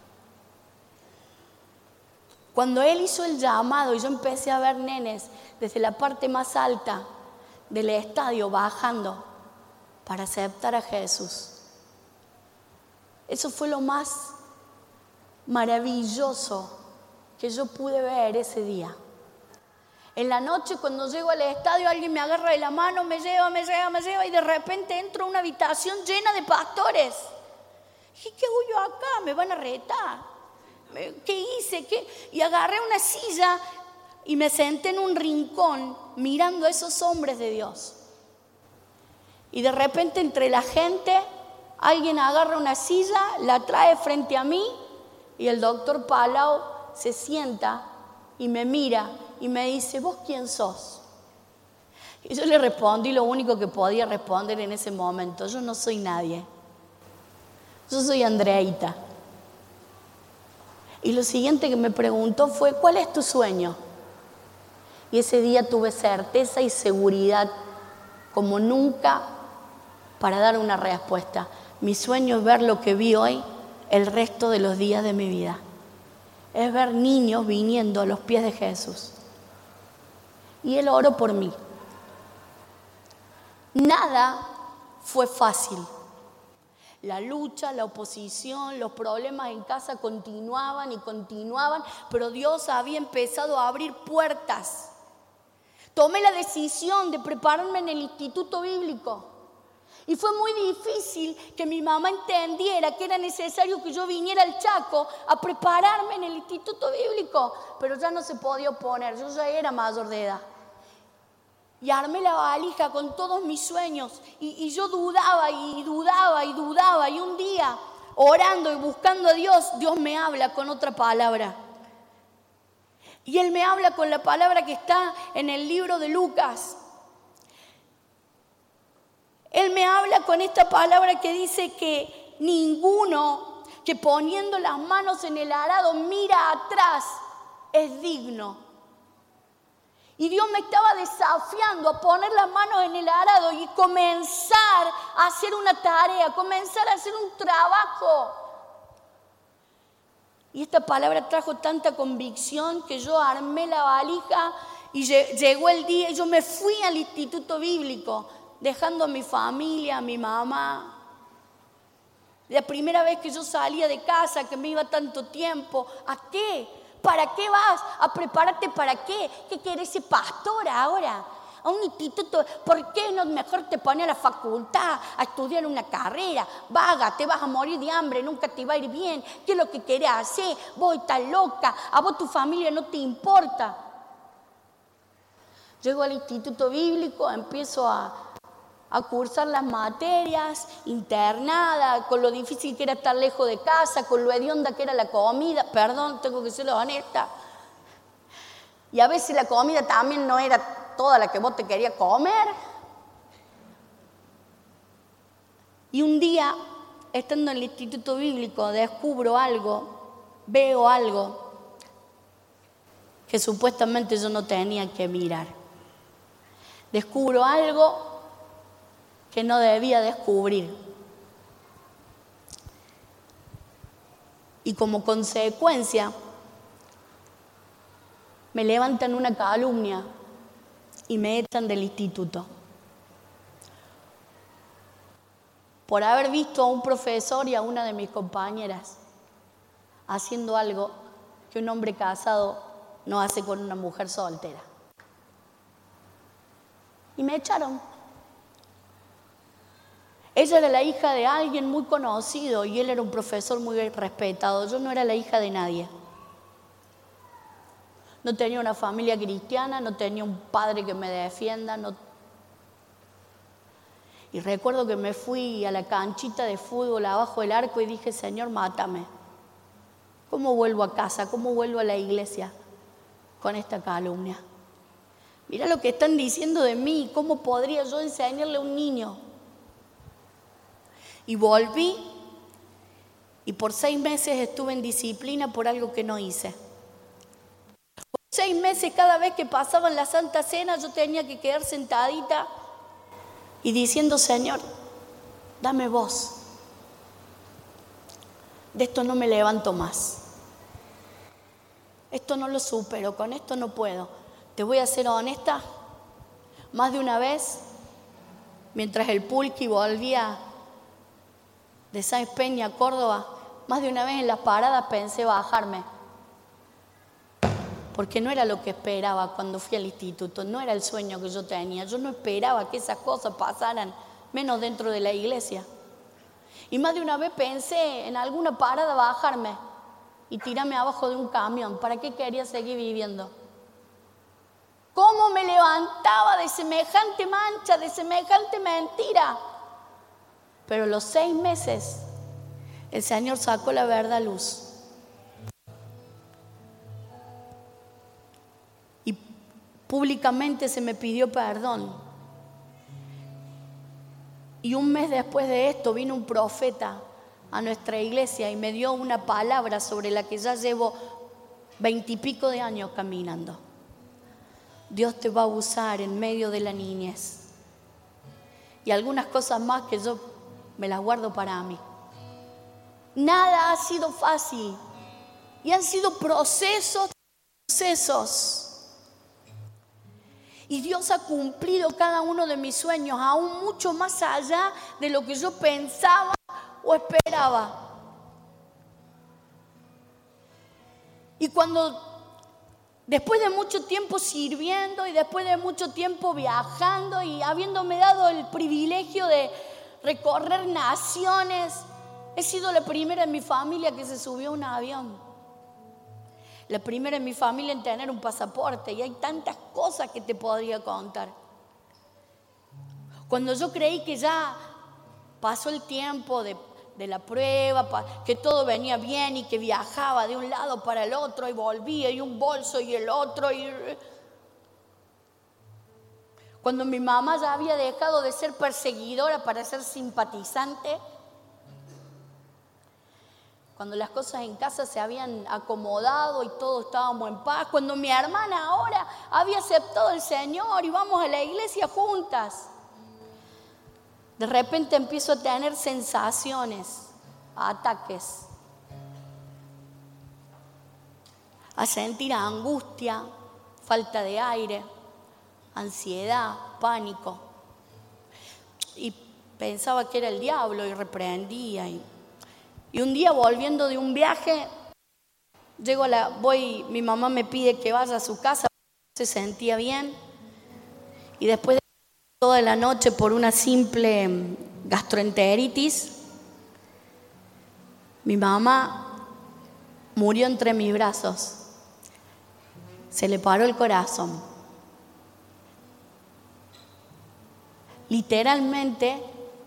Cuando él hizo el llamado y yo empecé a ver nenes desde la parte más alta del estadio bajando para aceptar a Jesús, eso fue lo más maravilloso que yo pude ver ese día. En la noche cuando llego al estadio alguien me agarra de la mano, me lleva y de repente entro a una habitación llena de pastores. Dije, ¿qué hago yo acá? Me van a retar. ¿Qué hice? Y agarré una silla y me senté en un rincón mirando a esos hombres de Dios. Y de repente entre la gente alguien agarra una silla, la trae frente a mí y el doctor Palau se sienta y me mira y me dice, ¿vos quién sos? Y yo le respondí lo único que podía responder en ese momento, yo no soy nadie. Yo soy Andreita. Y lo siguiente que me preguntó fue, ¿cuál es tu sueño? Y ese día tuve certeza y seguridad como nunca para dar una respuesta. Mi sueño es ver lo que vi hoy el resto de los días de mi vida. Es ver niños viniendo a los pies de Jesús. Y Él oró por mí. Nada fue fácil. La lucha, la oposición, los problemas en casa continuaban, pero Dios había empezado a abrir puertas. Tomé la decisión de prepararme en el instituto bíblico. Y fue muy difícil que mi mamá entendiera que era necesario que yo viniera al Chaco a prepararme en el instituto bíblico. Pero ya no se podía oponer, yo ya era mayor de edad. Y armé la valija con todos mis sueños y yo dudaba. Y un día, orando y buscando a Dios, Dios me habla con otra palabra. Y Él me habla con la palabra que está en el libro de Lucas. Él me habla con esta palabra que dice que ninguno que poniendo las manos en el arado mira atrás es digno. Y Dios me estaba desafiando a poner las manos en el arado y comenzar a hacer una tarea, comenzar a hacer un trabajo. Y esta palabra trajo tanta convicción que yo armé la valija y llegó el día y yo me fui al instituto bíblico, dejando a mi familia, a mi mamá. La primera vez que yo salía de casa, que me iba tanto tiempo, ¿a qué? ¿Para qué vas a prepararte? ¿Para qué? ¿Qué querés ser pastora ahora? A un instituto, ¿por qué no mejor te pones a la facultad a estudiar una carrera? Vaga, te vas a morir de hambre, nunca te va a ir bien. ¿Qué es lo que querés hacer? Vos estás loca, a vos tu familia no te importa. Llego al instituto bíblico, empiezo a cursar las materias, internada, con lo difícil que era estar lejos de casa, con lo hedionda que era la comida. Perdón, tengo que ser honesta. Y a veces la comida también no era toda la que vos te querías comer. Y un día, estando en el instituto bíblico, descubro algo, veo algo que supuestamente yo no tenía que mirar. Descubro algo que no debía descubrir. Y como consecuencia, me levantan una calumnia y me echan del instituto. Por haber visto a un profesor y a una de mis compañeras haciendo algo que un hombre casado no hace con una mujer soltera. Y me echaron. Ella era la hija de alguien muy conocido y él era un profesor muy respetado. Yo no era la hija de nadie. No tenía una familia cristiana, no tenía un padre que me defienda. Y recuerdo que me fui a la canchita de fútbol abajo del arco y dije, Señor, mátame. ¿Cómo vuelvo a casa? ¿Cómo vuelvo a la iglesia con esta calumnia? Mira lo que están diciendo de mí. ¿Cómo podría yo enseñarle a un niño? Y volví y por 6 meses estuve en disciplina por algo que no hice. Por 6 meses cada vez que pasaban la Santa Cena yo tenía que quedar sentadita y diciendo, Señor, dame voz. De esto no me levanto más. Esto no lo supero, con esto no puedo. Te voy a ser honesta, más de una vez, mientras el pulqui volvía de Sáenz Peña a Córdoba, más de una vez en las paradas pensé bajarme. Porque no era lo que esperaba cuando fui al instituto, no era el sueño que yo tenía. Yo no esperaba que esas cosas pasaran, menos dentro de la iglesia. Y más de una vez pensé en alguna parada bajarme y tirarme abajo de un camión. ¿Para qué quería seguir viviendo? ¿Cómo me levantaba de semejante mancha, de semejante mentira? Pero los 6 meses el Señor sacó la verdad a luz. Y públicamente se me pidió perdón. Y un mes después de esto vino un profeta a nuestra iglesia y me dio una palabra sobre la que ya llevo 20 y pico de años caminando. Dios te va a usar en medio de la niñez. Y algunas cosas más que yo me las guardo para mí. Nada ha sido fácil. Y han sido procesos. Y Dios ha cumplido cada uno de mis sueños, aún mucho más allá de lo que yo pensaba o esperaba. Y cuando, después de mucho tiempo sirviendo y después de mucho tiempo viajando y habiéndome dado el privilegio de recorrer naciones, he sido la primera en mi familia que se subió a un avión. La primera en mi familia en tener un pasaporte, y hay tantas cosas que te podría contar. Cuando yo creí que ya pasó el tiempo de la prueba, que todo venía bien y que viajaba de un lado para el otro y volvía y un bolso y el otro. Cuando mi mamá ya había dejado de ser perseguidora para ser simpatizante, cuando las cosas en casa se habían acomodado y todos estábamos en paz, cuando mi hermana ahora había aceptado al Señor y vamos a la iglesia juntas, de repente empiezo a tener sensaciones, ataques, a sentir angustia, falta de aire, ansiedad, pánico. Y pensaba que era el diablo y reprendía. Y un día volviendo de un viaje, Mi mamá me pide que vaya a su casa, se sentía bien. Y después de toda la noche por una simple gastroenteritis, mi mamá murió entre mis brazos. Se le paró el corazón. Literalmente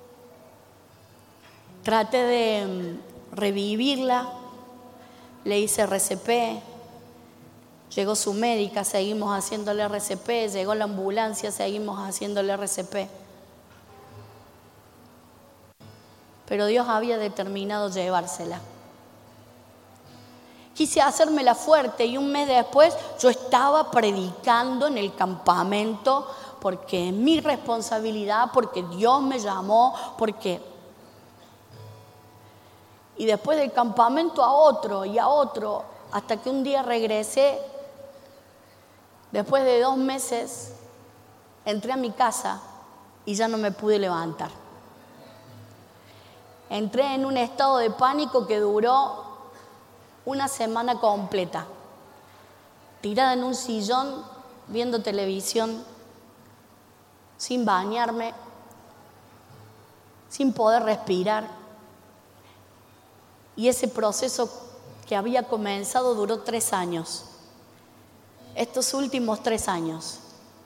traté de revivirla, le hice RCP, llegó su médica, seguimos haciéndole RCP, llegó la ambulancia, seguimos haciéndole RCP. Pero Dios había determinado llevársela. Quise hacérmela fuerte y un mes después yo estaba predicando en el campamento porque es mi responsabilidad, porque Dios me llamó, porque... Y después del campamento a otro y a otro, hasta que un día regresé, después de 2 meses, entré a mi casa y ya no me pude levantar. Entré en un estado de pánico que duró una semana completa, tirada en un sillón, viendo televisión, sin bañarme, sin poder respirar. Y ese proceso que había comenzado duró 3 años. Estos últimos 3 años.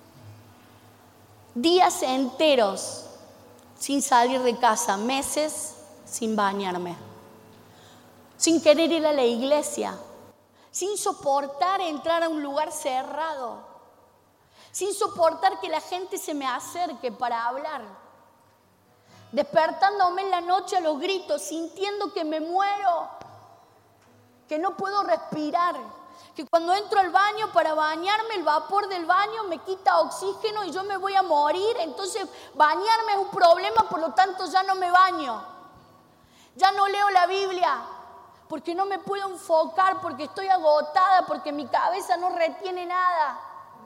Días enteros sin salir de casa, meses sin bañarme, sin querer ir a la iglesia, sin soportar entrar a un lugar cerrado, sin soportar que la gente se me acerque para hablar, despertándome en la noche a los gritos, sintiendo que me muero, que no puedo respirar, que cuando entro al baño para bañarme, el vapor del baño me quita oxígeno y yo me voy a morir. Entonces bañarme es un problema, por lo tanto ya no me baño. Ya no leo la Biblia porque no me puedo enfocar, porque estoy agotada, porque mi cabeza no retiene nada.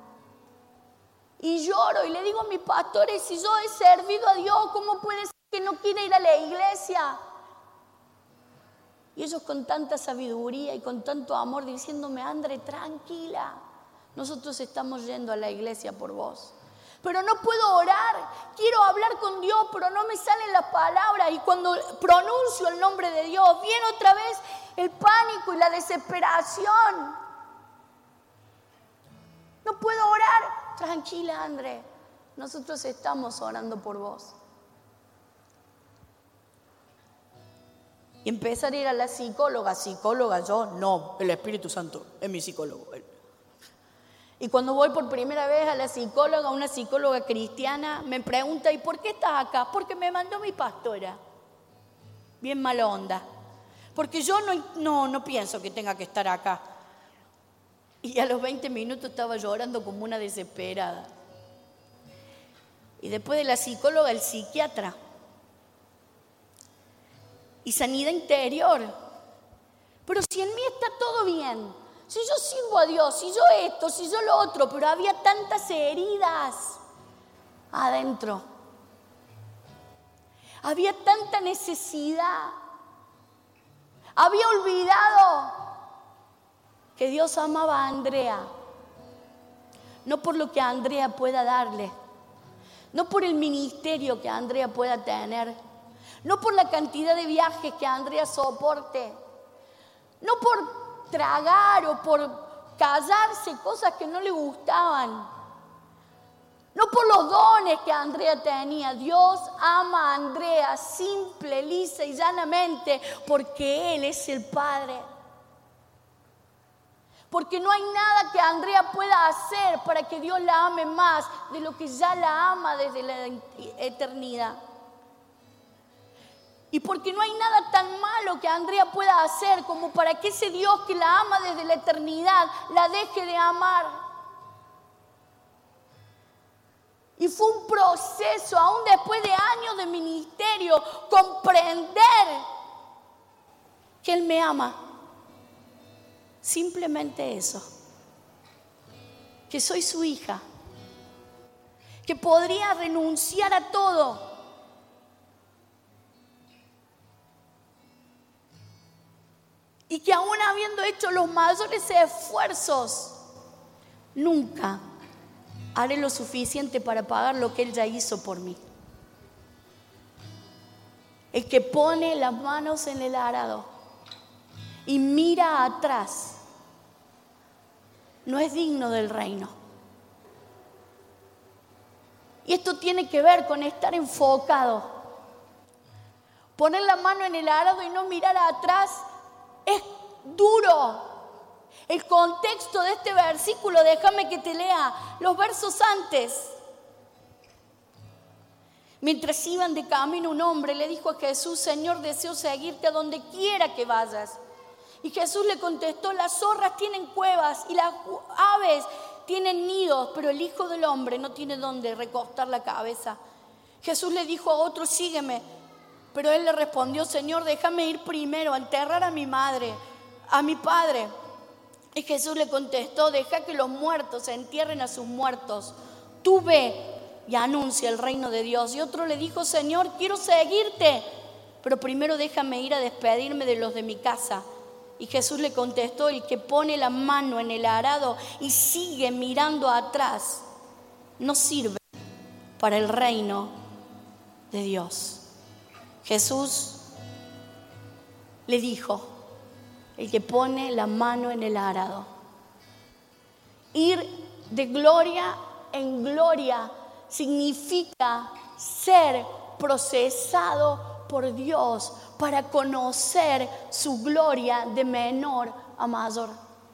Y lloro y le digo a mis pastores, si yo he servido a Dios, ¿cómo puede ser que no quiera ir a la iglesia? Y ellos con tanta sabiduría y con tanto amor diciéndome, Andre, tranquila, nosotros estamos yendo a la iglesia por vos. Pero no puedo orar, quiero hablar con Dios, pero no me salen las palabras. Y cuando pronuncio el nombre de Dios, viene otra vez el pánico y la desesperación. No puedo orar. Tranquila, André, nosotros estamos orando por vos. Y empezar a ir a la psicóloga yo, no, el Espíritu Santo es mi psicólogo. Y cuando voy por primera vez a la psicóloga, una psicóloga cristiana, me pregunta, ¿y por qué estás acá? Porque me mandó mi pastora. Bien mala onda. Porque yo no pienso que tenga que estar acá. Y a los 20 minutos estaba llorando como una desesperada. Y después de la psicóloga, el psiquiatra. Y sanidad interior. Pero si en mí está todo bien, si yo sirvo a Dios, si yo esto, si yo lo otro, pero había tantas heridas adentro. Había tanta necesidad. Había olvidado que Dios amaba a Andrea. No por lo que Andrea pueda darle, no por el ministerio que Andrea pueda tener, no por la cantidad de viajes que Andrea soporte, no por tragar o por callarse cosas que no le gustaban, no por los dones que Andrea tenía. Dios ama a Andrea simple, lisa y llanamente porque Él es el Padre. Porque no hay nada que Andrea pueda hacer para que Dios la ame más de lo que ya la ama desde la eternidad. Y porque no hay nada tan malo que Andrea pueda hacer como para que ese Dios que la ama desde la eternidad la deje de amar. Y fue un proceso, aún después de años de ministerio, comprender que Él me ama. Simplemente eso. Que soy su hija. Que podría renunciar a todo. y que aún habiendo hecho los mayores esfuerzos, nunca haré lo suficiente para pagar lo que Él ya hizo por mí. El que pone las manos en el arado y mira atrás no es digno del reino. Y esto tiene que ver con estar enfocado. Poner la mano en el arado y no mirar atrás es duro. El contexto de este versículo, déjame que te lea los versos antes. Mientras iban de camino, un hombre le dijo a Jesús: Señor, deseo seguirte a donde quiera que vayas. Y Jesús le contestó: las zorras tienen cuevas y las aves tienen nidos, pero el Hijo del Hombre no tiene donde recostar la cabeza. Jesús le dijo a otro: sígueme. Pero él le respondió: Señor, déjame ir primero a enterrar a mi madre, a mi padre. Y Jesús le contestó: deja que los muertos entierren a sus muertos. Tú ve y anuncia el reino de Dios. Y otro le dijo: Señor, quiero seguirte, pero primero déjame ir a despedirme de los de mi casa. Y Jesús le contestó: el que pone la mano en el arado y sigue mirando atrás no sirve para el reino de Dios. Jesús le dijo: el que pone la mano en el arado. Ir de gloria en gloria significa ser procesado por Dios para conocer su gloria de menor a mayor.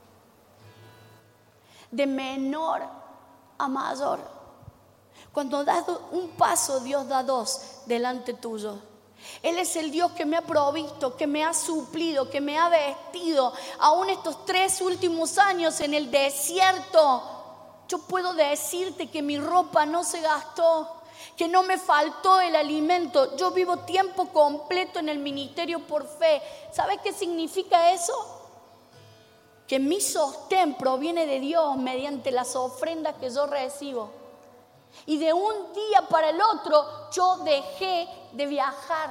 De menor a mayor. Cuando das un paso, Dios da dos delante tuyo. Él es el Dios que me ha provisto, que me ha suplido, que me ha vestido. Aún estos 3 últimos años en el desierto, yo puedo decirte que mi ropa no se gastó, que no me faltó el alimento. Yo vivo tiempo completo en el ministerio por fe. ¿Sabes qué significa eso? Que mi sostén proviene de Dios mediante las ofrendas que yo recibo. Y de un día para el otro yo dejé de viajar.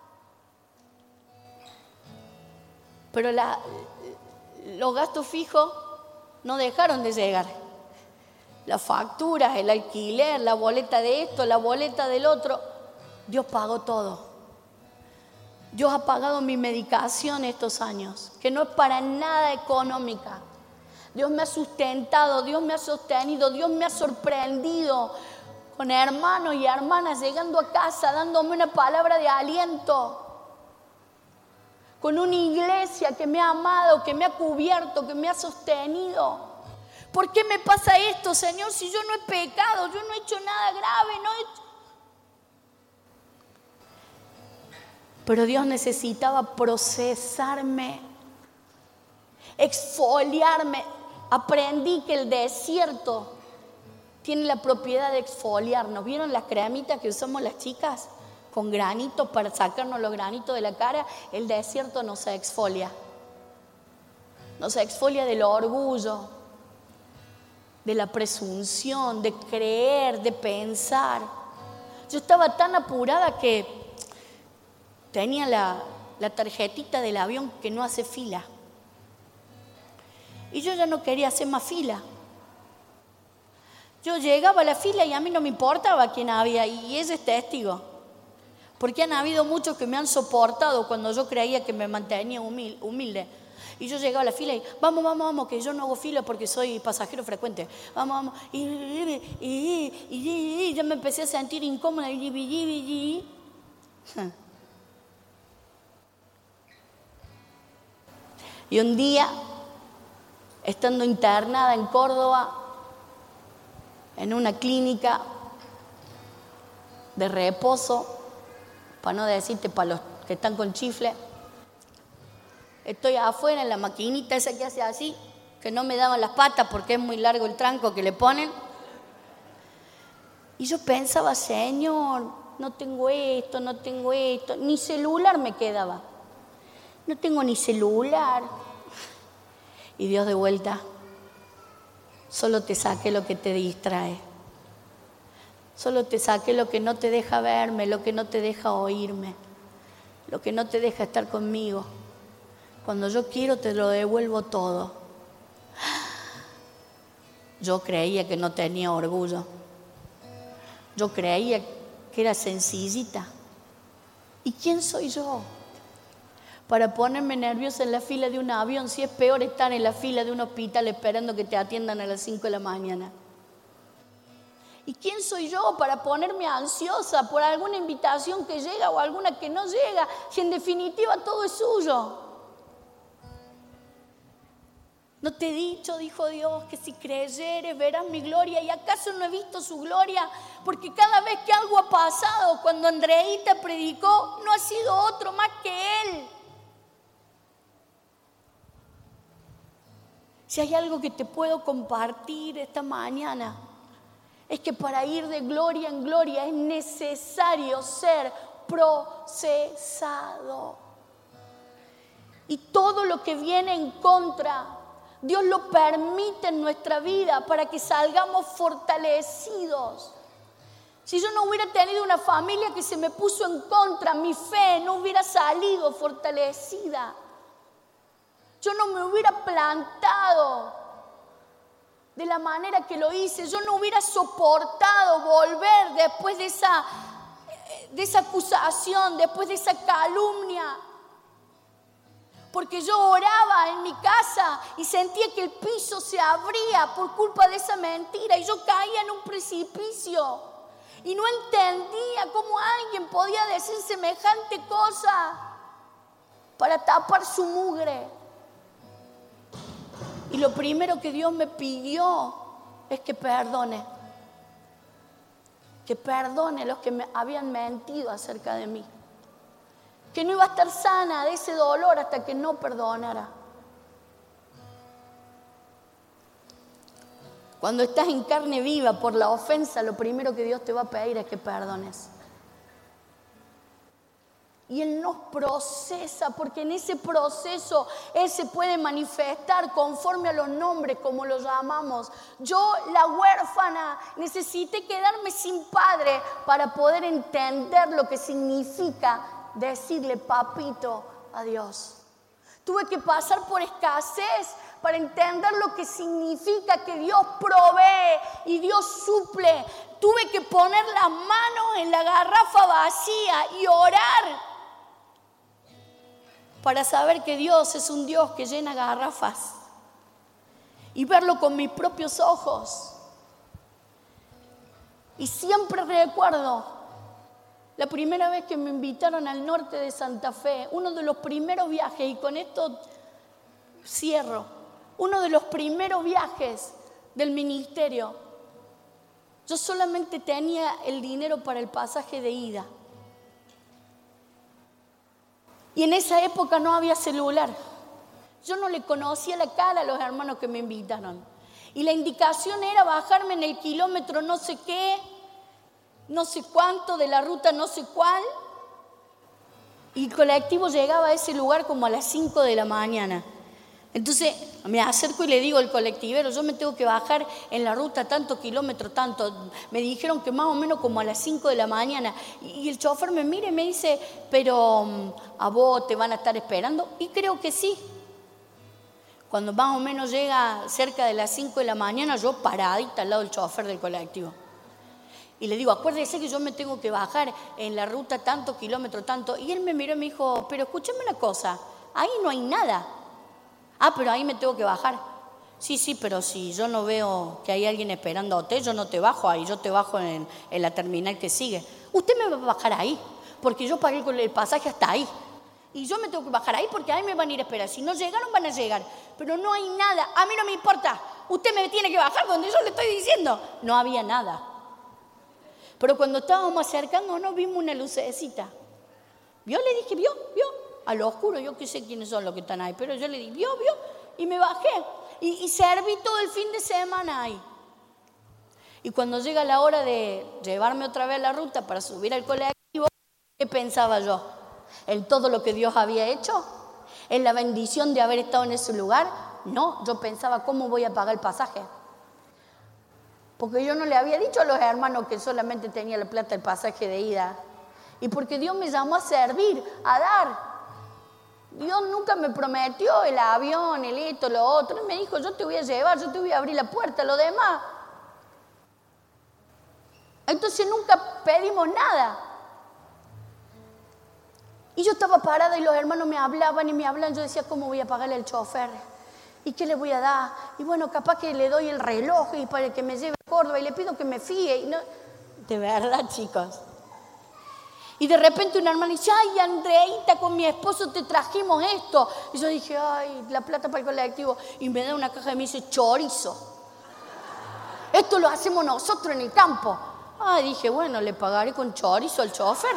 Pero los gastos fijos no dejaron de llegar. Las facturas, el alquiler, la boleta de esto, la boleta del otro. Dios pagó todo. Dios ha pagado mi medicación estos años, que no es para nada económica. Dios me ha sustentado, Dios me ha sostenido, Dios me ha sorprendido con hermanos y hermanas llegando a casa dándome una palabra de aliento. Con una iglesia que me ha amado, que me ha cubierto, que me ha sostenido. ¿Por qué me pasa esto, Señor, si yo no he pecado, yo no he hecho nada grave, no he hecho... Pero Dios necesitaba procesarme, exfoliarme. Aprendí que el desierto tiene la propiedad de exfoliarnos. ¿Vieron las cremitas que usamos las chicas? Con granitos para sacarnos los granitos de la cara. El desierto nos exfolia. Nos exfolia del orgullo, de la presunción, de creer, de pensar. Yo estaba tan apurada que tenía la tarjetita del avión que no hace fila. Y yo ya no quería hacer más fila. Yo llegaba a la fila y a mí no me importaba quién había, y ese es testigo. Porque han habido muchos que me han soportado cuando yo creía que me mantenía humilde. Y yo llegaba a la fila y vamos, que yo no hago fila porque soy pasajero frecuente. Vamos. Y ya me empecé a sentir incómoda. Y un día, estando internada en Córdoba, en una clínica de reposo, para no decirte para los que están con chifle, estoy afuera en la maquinita esa que hace así, que no me daban las patas porque es muy largo el tranco que le ponen. Y yo pensaba: Señor, no tengo esto, ni celular me quedaba. No tengo ni celular. Y Dios de vuelta: solo te saqué lo que te distrae. Solo te saqué lo que no te deja verme, lo que no te deja oírme, lo que no te deja estar conmigo. Cuando yo quiero te lo devuelvo todo. Yo creía que no tenía orgullo. Yo creía que era sencillita. ¿Y quién soy yo para ponerme nerviosa en la fila de un avión si es peor estar en la fila de un hospital esperando que te atiendan a las 5 de la mañana? ¿Y quién soy yo para ponerme ansiosa por alguna invitación que llega o alguna que no llega? Si en definitiva todo es suyo. ¿No te he dicho, dijo Dios, que si creyeres verás mi gloria? ¿Y acaso no he visto su gloria? Porque cada vez que algo ha pasado, cuando Andreita predicó, no ha sido otro más que Él. Si hay algo que te puedo compartir esta mañana, es que para ir de gloria en gloria es necesario ser procesado. Y todo lo que viene en contra, Dios lo permite en nuestra vida para que salgamos fortalecidos. Si yo no hubiera tenido una familia que se me puso en contra, mi fe no hubiera salido fortalecida. Yo no me hubiera plantado de la manera que lo hice. Yo no hubiera soportado volver después de esa acusación, después de esa calumnia. Porque yo oraba en mi casa y sentía que el piso se abría por culpa de esa mentira y yo caía en un precipicio y no entendía cómo alguien podía decir semejante cosa para tapar su mugre. Y lo primero que Dios me pidió es que perdone a los que me habían mentido acerca de mí. Que no iba a estar sana de ese dolor hasta que no perdonara. Cuando estás en carne viva por la ofensa, lo primero que Dios te va a pedir es que perdones. Y Él nos procesa, porque en ese proceso Él se puede manifestar conforme a los nombres, como los llamamos. Yo, la huérfana, necesité quedarme sin padre para poder entender lo que significa decirle papito a Dios. Tuve que pasar por escasez para entender lo que significa que Dios provee y Dios suple. Tuve que poner las manos en la garrafa vacía y orar para saber que Dios es un Dios que llena garrafas y verlo con mis propios ojos. Y siempre recuerdo la primera vez que me invitaron al norte de Santa Fe, uno de los primeros viajes, y con esto cierro, uno de los primeros viajes del ministerio. Yo solamente tenía el dinero para el pasaje de ida. Y en esa época no había celular. Yo no le conocía la cara a los hermanos que me invitaron. Y la indicación era bajarme en el kilómetro no sé qué, no sé cuánto, de la ruta no sé cuál. Y el colectivo llegaba a ese lugar como a las 5 de la mañana. Entonces me acerco y le digo al colectivero, yo me tengo que bajar en la ruta tanto kilómetro, tanto. Me dijeron que más o menos como a las 5 de la mañana. Y el chofer me mira y me dice, pero ¿a vos te van a estar esperando? Y creo que sí. Cuando más o menos llega cerca de las 5 de la mañana, yo paradita al lado del chofer del colectivo. Y le digo, acuérdese que yo me tengo que bajar en la ruta tanto kilómetro, tanto. Y él me miró y me dijo, pero escúchame una cosa, ahí no hay nada. Ah, pero ahí me tengo que bajar. Sí, pero si yo no veo que hay alguien esperando a usted, yo no te bajo ahí, yo te bajo en la terminal que sigue. Usted me va a bajar ahí, porque yo pagué el pasaje hasta ahí. Y yo me tengo que bajar ahí porque ahí me van a ir a esperar. Si no llegaron, van a llegar. Pero no hay nada. A mí no me importa. Usted me tiene que bajar donde yo le estoy diciendo. No había nada. Pero cuando estábamos acercándonos, vimos una lucecita. ¿Vio? Le dije, ¿vio? A lo oscuro, yo que sé quiénes son los que están ahí. Pero yo le dije, ¿vio? Y me bajé. Y serví todo el fin de semana ahí. Y cuando llega la hora de llevarme otra vez a la ruta para subir al colectivo, ¿qué pensaba yo? ¿En todo lo que Dios había hecho? ¿En la bendición de haber estado en ese lugar? No, yo pensaba, ¿cómo voy a pagar el pasaje? Porque yo no le había dicho a los hermanos que solamente tenía la plata del pasaje de ida. Y porque Dios me llamó a servir, a dar. Dios nunca me prometió el avión, el esto, lo otro. Él me dijo, yo te voy a llevar, yo te voy a abrir la puerta, lo demás. Entonces nunca pedimos nada. Y yo estaba parada y los hermanos me hablaban y me hablaban. Yo decía, ¿cómo voy a pagarle al chofer? ¿Y qué le voy a dar? Y bueno, capaz que le doy el reloj y para que me lleve a Córdoba y le pido que me fíe. Y no... De verdad, chicos. Y de repente una hermana dice, ay, Andreita, con mi esposo te trajimos esto. Y yo dije, ay, la plata para el colectivo. Y me da una caja y me dice, chorizo. Esto lo hacemos nosotros en el campo. Ah, dije, bueno, le pagaré con chorizo al chofer.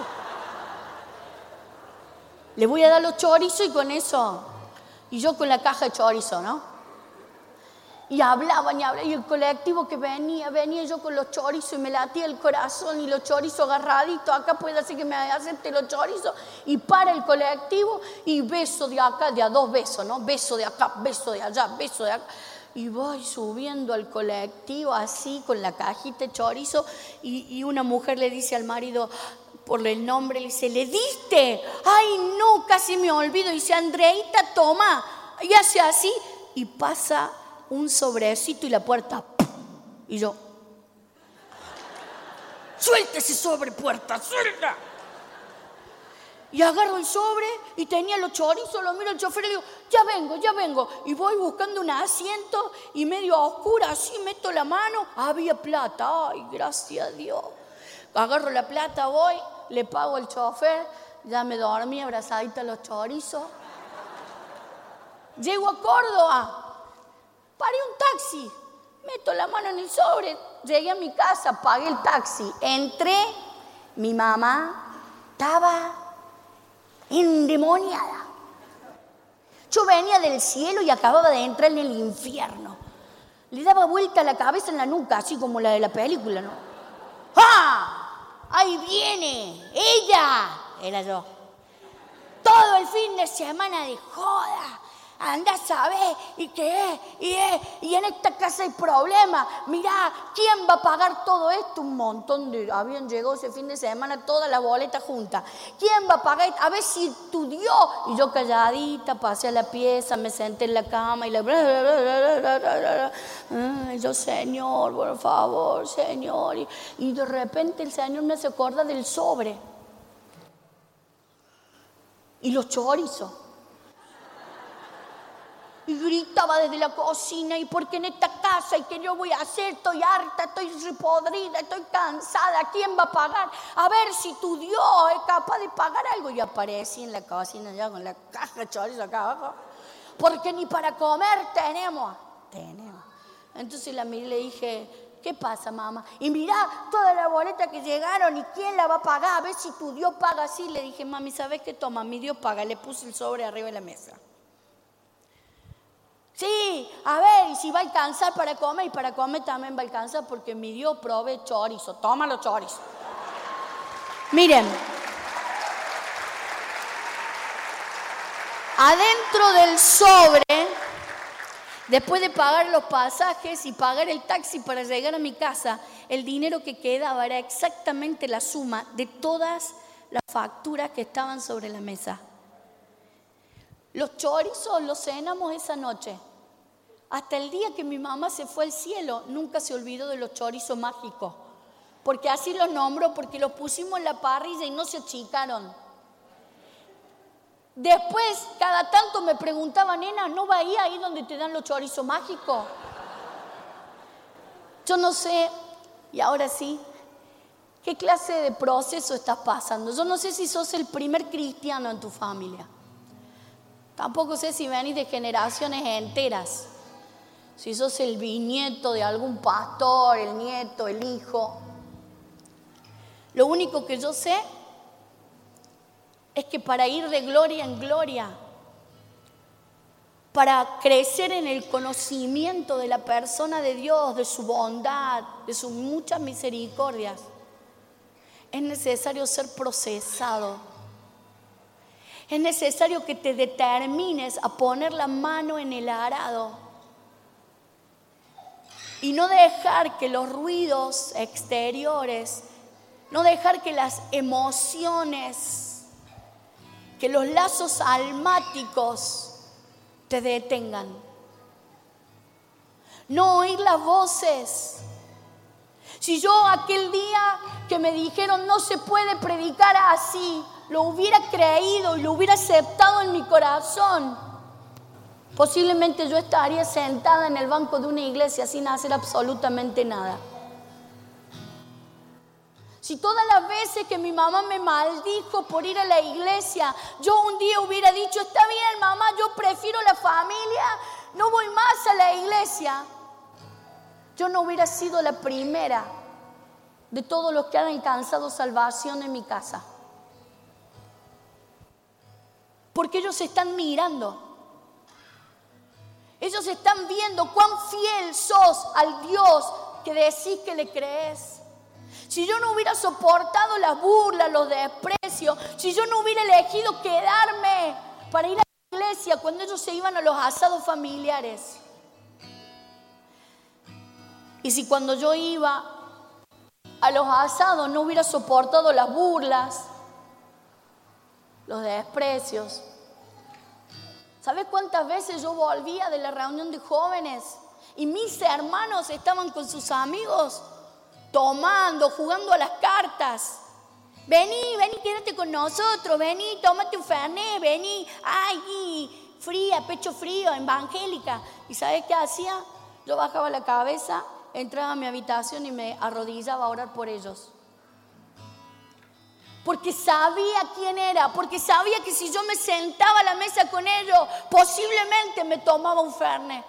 Le voy a dar los chorizos y con eso. Y yo con la caja de chorizo, ¿no? Y hablaban y el colectivo que venía yo con los chorizos y me latía el corazón y los chorizos agarraditos. Acá puede ser que me acepte los chorizos. Y para el colectivo y beso de acá, de a dos besos, ¿no? Beso de acá, beso de allá, beso de acá. Y voy subiendo al colectivo así con la cajita de chorizo y una mujer le dice al marido por el nombre, le dice, ¿le diste? Ay, no, casi me olvido. Y dice, Andreita, toma. Y hace así y pasa un sobrecito y la puerta. Y yo, suelta ese sobre, puerta, suelta. Y agarro el sobre y tenía los chorizos, lo miro al chofer y digo, ya vengo. Y voy buscando un asiento y medio a oscura, así meto la mano, había plata, ay, gracias a Dios. Agarro la plata, voy, le pago al chofer, ya me dormí abrazadita a los chorizos. Llego a Córdoba. Paré un taxi, meto la mano en el sobre, llegué a mi casa, pagué el taxi, entré, mi mamá estaba endemoniada. Yo venía del cielo y acababa de entrar en el infierno. Le daba vuelta la cabeza en la nuca, así como la de la película, ¿no? ¡Ah! ¡Ahí viene! ¡Ella! Era yo. Todo el fin de semana de joda. Anda a saber, y qué es, y en esta casa hay problemas. Mirá, ¿quién va a pagar todo esto? Un montón habían llegado ese fin de semana todas las boletas juntas. ¿Quién va a pagar? A ver si tu Dios. Y yo calladita, pasé a la pieza, me senté en la cama y ay, yo, Señor, por favor, Señor. Y de repente el Señor me hace acordar del sobre y los chorizos. Y gritaba desde la cocina, y porque en esta casa, y que yo voy a hacer, estoy harta, estoy repodrida, estoy cansada, ¿quién va a pagar? A ver si tu Dios es capaz de pagar algo. Y aparecí en la cocina ya con la caja de chorizo acá abajo, porque ni para comer tenemos. Entonces la miré y le dije, ¿qué pasa, mamá? Y mirá toda la boleta que llegaron, ¿y quién la va a pagar? A ver si tu Dios paga así. Le dije, mami, ¿sabes qué? Toma, mi Dios paga. Le puse el sobre arriba de la mesa. Sí, a ver, y si va a alcanzar para comer, y para comer también va a alcanzar porque mi Dios provee chorizo. Toma los chorizos. Miren, adentro del sobre, después de pagar los pasajes y pagar el taxi para llegar a mi casa, el dinero que quedaba era exactamente la suma de todas las facturas que estaban sobre la mesa. Los chorizos los cenamos esa noche. Hasta el día que mi mamá se fue al cielo, nunca se olvidó de los chorizos mágicos. Porque así los nombró, porque los pusimos en la parrilla y no se achicaron. Después, cada tanto me preguntaba, nena, ¿no va ahí donde te dan los chorizos mágicos? Yo no sé, y ahora sí, ¿qué clase de proceso estás pasando? Yo no sé si sos el primer cristiano en tu familia. Tampoco sé si venís de generaciones enteras. Si sos el bisnieto de algún pastor, el nieto, el hijo. Lo único que yo sé es que para ir de gloria en gloria, para crecer en el conocimiento de la persona de Dios, de su bondad, de sus muchas misericordias, es necesario ser procesado. Es necesario que te determines a poner la mano en el arado y no dejar que los ruidos exteriores, no dejar que las emociones que los lazos almáticos te detengan. No oír las voces. Si yo aquel día que me dijeron no se puede predicar así, lo hubiera creído y lo hubiera aceptado en mi corazón, posiblemente yo estaría sentada en el banco de una iglesia sin hacer absolutamente nada. Si todas las veces que mi mamá me maldijo por ir a la iglesia, yo un día hubiera dicho, está bien mamá, yo prefiero la familia, no voy más a la iglesia, yo no hubiera sido la primera de todos los que han alcanzado salvación en mi casa. Porque ellos están mirando. Ellos están viendo cuán fiel sos al Dios que decís que le crees. Si yo no hubiera soportado las burlas, los desprecios, si yo no hubiera elegido quedarme para ir a la iglesia cuando ellos se iban a los asados familiares. Y si cuando yo iba a los asados no hubiera soportado las burlas, los desprecios. ¿Sabes cuántas veces yo volvía de la reunión de jóvenes y mis hermanos estaban con sus amigos tomando, jugando a las cartas? Vení, quédate con nosotros, vení, tómate un fernet, vení, ay, fría, pecho frío, evangélica. ¿Y sabes qué hacía? Yo bajaba la cabeza, entraba a mi habitación y me arrodillaba a orar por ellos. Porque sabía quién era, porque sabía que si yo me sentaba a la mesa con ellos, posiblemente me tomaba un fernet.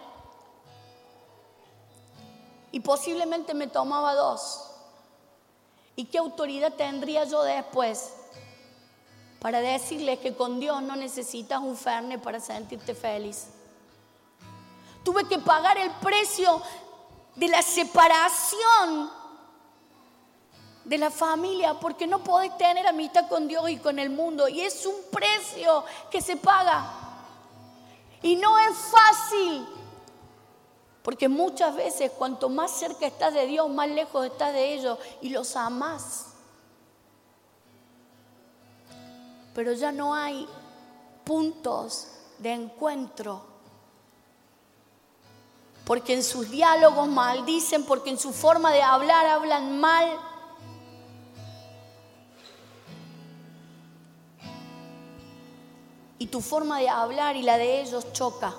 Y posiblemente me tomaba 2. ¿Y qué autoridad tendría yo después para decirles que con Dios no necesitas un fernet para sentirte feliz? Tuve que pagar el precio de la separación de la familia, porque no podés tener amistad con Dios y con el mundo, y es un precio que se paga y no es fácil, porque muchas veces cuanto más cerca estás de Dios, más lejos estás de ellos y los amás, pero ya no hay puntos de encuentro, porque en sus diálogos maldicen, porque en su forma de hablar hablan mal. Y tu forma de hablar y la de ellos choca.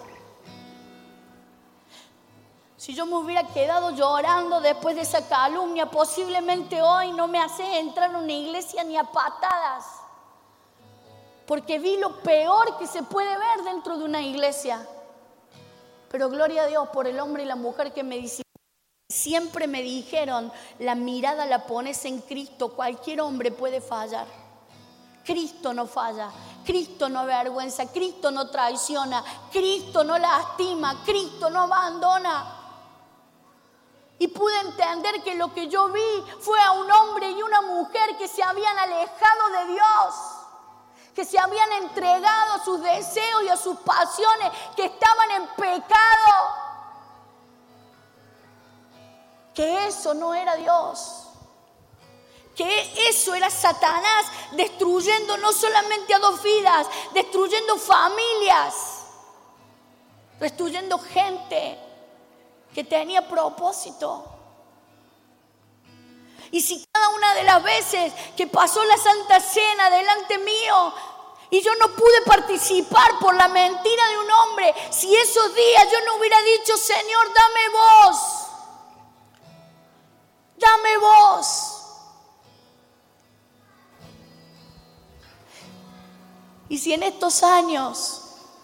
Si yo me hubiera quedado llorando después de esa calumnia, posiblemente hoy no me haces entrar a una iglesia ni a patadas. Porque vi lo peor que se puede ver dentro de una iglesia. Pero gloria a Dios por el hombre y la mujer que me dicen. Siempre me dijeron, la mirada la pones en Cristo, cualquier hombre puede fallar. Cristo no falla, Cristo no avergüenza, Cristo no traiciona, Cristo no lastima, Cristo no abandona. Y pude entender que lo que yo vi fue a un hombre y una mujer que se habían alejado de Dios, que se habían entregado a sus deseos y a sus pasiones, que estaban en pecado, que eso no era Dios. Que eso era Satanás destruyendo no solamente a 2 vidas, destruyendo familias, destruyendo gente que tenía propósito. Y si cada una de las veces que pasó la Santa Cena delante mío y yo no pude participar por la mentira de un hombre, si esos días yo no hubiera dicho, Señor, dame voz. Y si en estos años,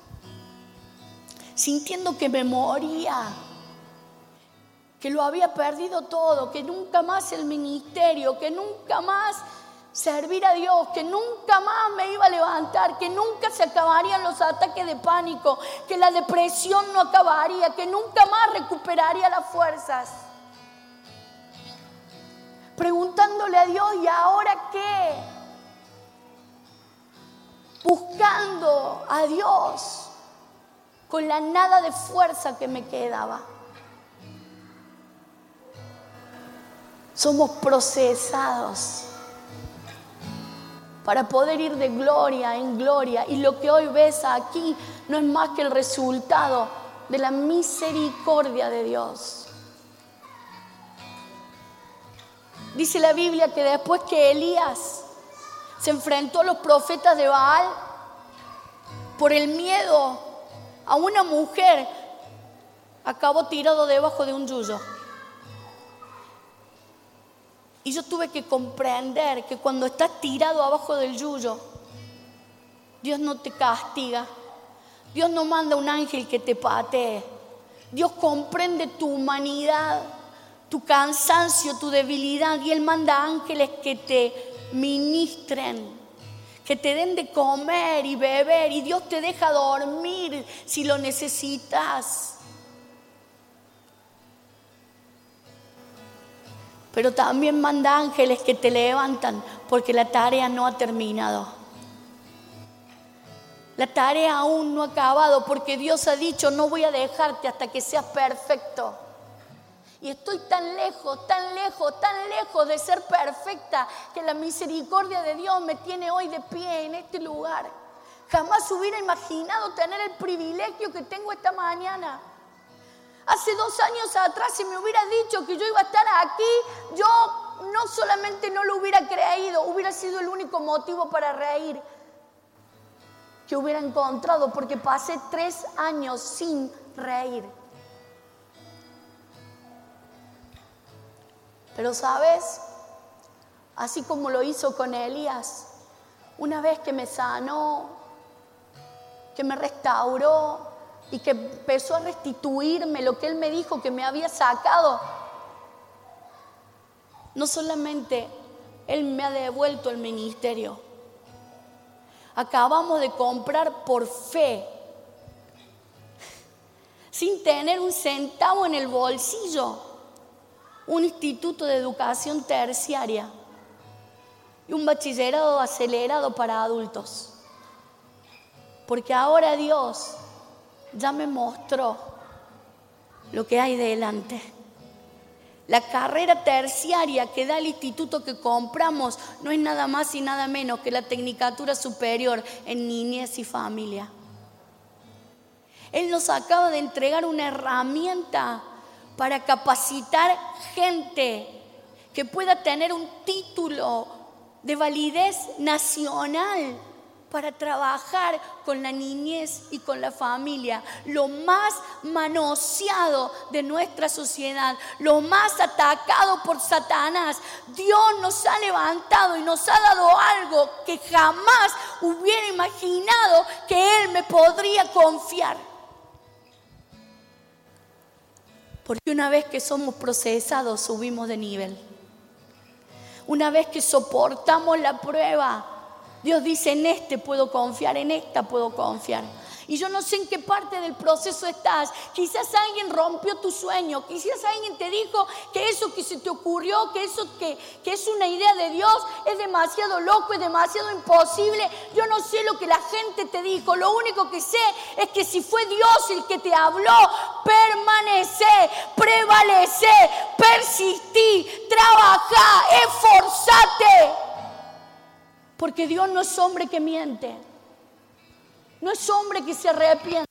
sintiendo que me moría, que lo había perdido todo, que nunca más el ministerio, que nunca más servir a Dios, que nunca más me iba a levantar, que nunca se acabarían los ataques de pánico, que la depresión no acabaría, que nunca más recuperaría las fuerzas. Preguntándole a Dios, ¿y ahora qué? Buscando a Dios con la nada de fuerza que me quedaba. Somos procesados. para poder ir de gloria en gloria. Y lo que hoy ves aquí no es más que el resultado de la misericordia de Dios. Dice la Biblia que después que Elías se enfrentó a los profetas de Baal, por el miedo a una mujer, acabó tirado debajo de un yuyo. Y yo tuve que comprender que cuando estás tirado abajo del yuyo, Dios no te castiga. Dios no manda un ángel que te patee. Dios comprende tu humanidad, tu cansancio, tu debilidad. Y Él manda ángeles que te ministren, que te den de comer y beber. Y Dios te deja dormir si lo necesitas. Pero también manda ángeles que te levantan porque la tarea no ha terminado. La tarea aún no ha acabado porque Dios ha dicho: no voy a dejarte hasta que seas perfecto. Y estoy tan lejos, tan lejos, tan lejos de ser perfecta que la misericordia de Dios me tiene hoy de pie en este lugar. Jamás hubiera imaginado tener el privilegio que tengo esta mañana. Hace 2 años atrás, si me hubiera dicho que yo iba a estar aquí, yo no solamente no lo hubiera creído, hubiera sido el único motivo para reír que hubiera encontrado, porque pasé 3 años sin reír. Pero ¿sabes? Así como lo hizo con Elías, una vez que me sanó, que me restauró y que empezó a restituirme lo que Él me dijo que me había sacado, no solamente Él me ha devuelto el ministerio. Acabamos de comprar por fe, sin tener un centavo en el bolsillo, un instituto de educación terciaria y un bachillerato acelerado para adultos. Porque ahora Dios ya me mostró lo que hay delante. La carrera terciaria que da el instituto que compramos no es nada más y nada menos que la Tecnicatura Superior en Niñez y Familia. Él nos acaba de entregar una herramienta para capacitar gente que pueda tener un título de validez nacional para trabajar con la niñez y con la familia, lo más manoseado de nuestra sociedad, lo más atacado por Satanás. Dios nos ha levantado y nos ha dado algo que jamás hubiera imaginado que Él me podría confiar. Porque una vez que somos procesados, subimos de nivel. Una vez que soportamos la prueba, Dios dice: en este puedo confiar, en esta puedo confiar. Y yo no sé en qué parte del proceso estás. Quizás alguien rompió tu sueño. Quizás alguien te dijo que eso que se te ocurrió, que eso que es una idea de Dios, es demasiado loco, es demasiado imposible. Yo no sé lo que la gente te dijo. Lo único que sé es que si fue Dios el que te habló, permanecé, prevalecé, persistí, trabajá, esforzate. Porque Dios no es hombre que miente. No es hombre que se arrepiente.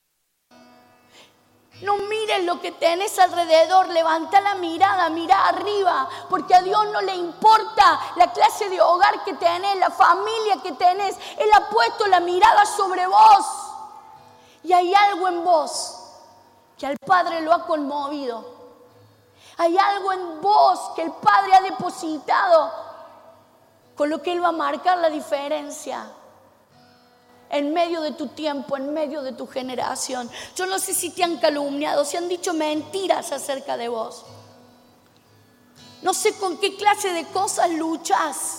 No mires lo que tenés alrededor. Levanta la mirada, mira arriba. Porque a Dios no le importa la clase de hogar que tenés, la familia que tenés. Él ha puesto la mirada sobre vos. Y hay algo en vos que al Padre lo ha conmovido. Hay algo en vos que el Padre ha depositado, con lo que Él va a marcar la diferencia en medio de tu tiempo, en medio de tu generación. Yo no sé si te han calumniado, si han dicho mentiras acerca de vos. No sé con qué clase de cosas luchas.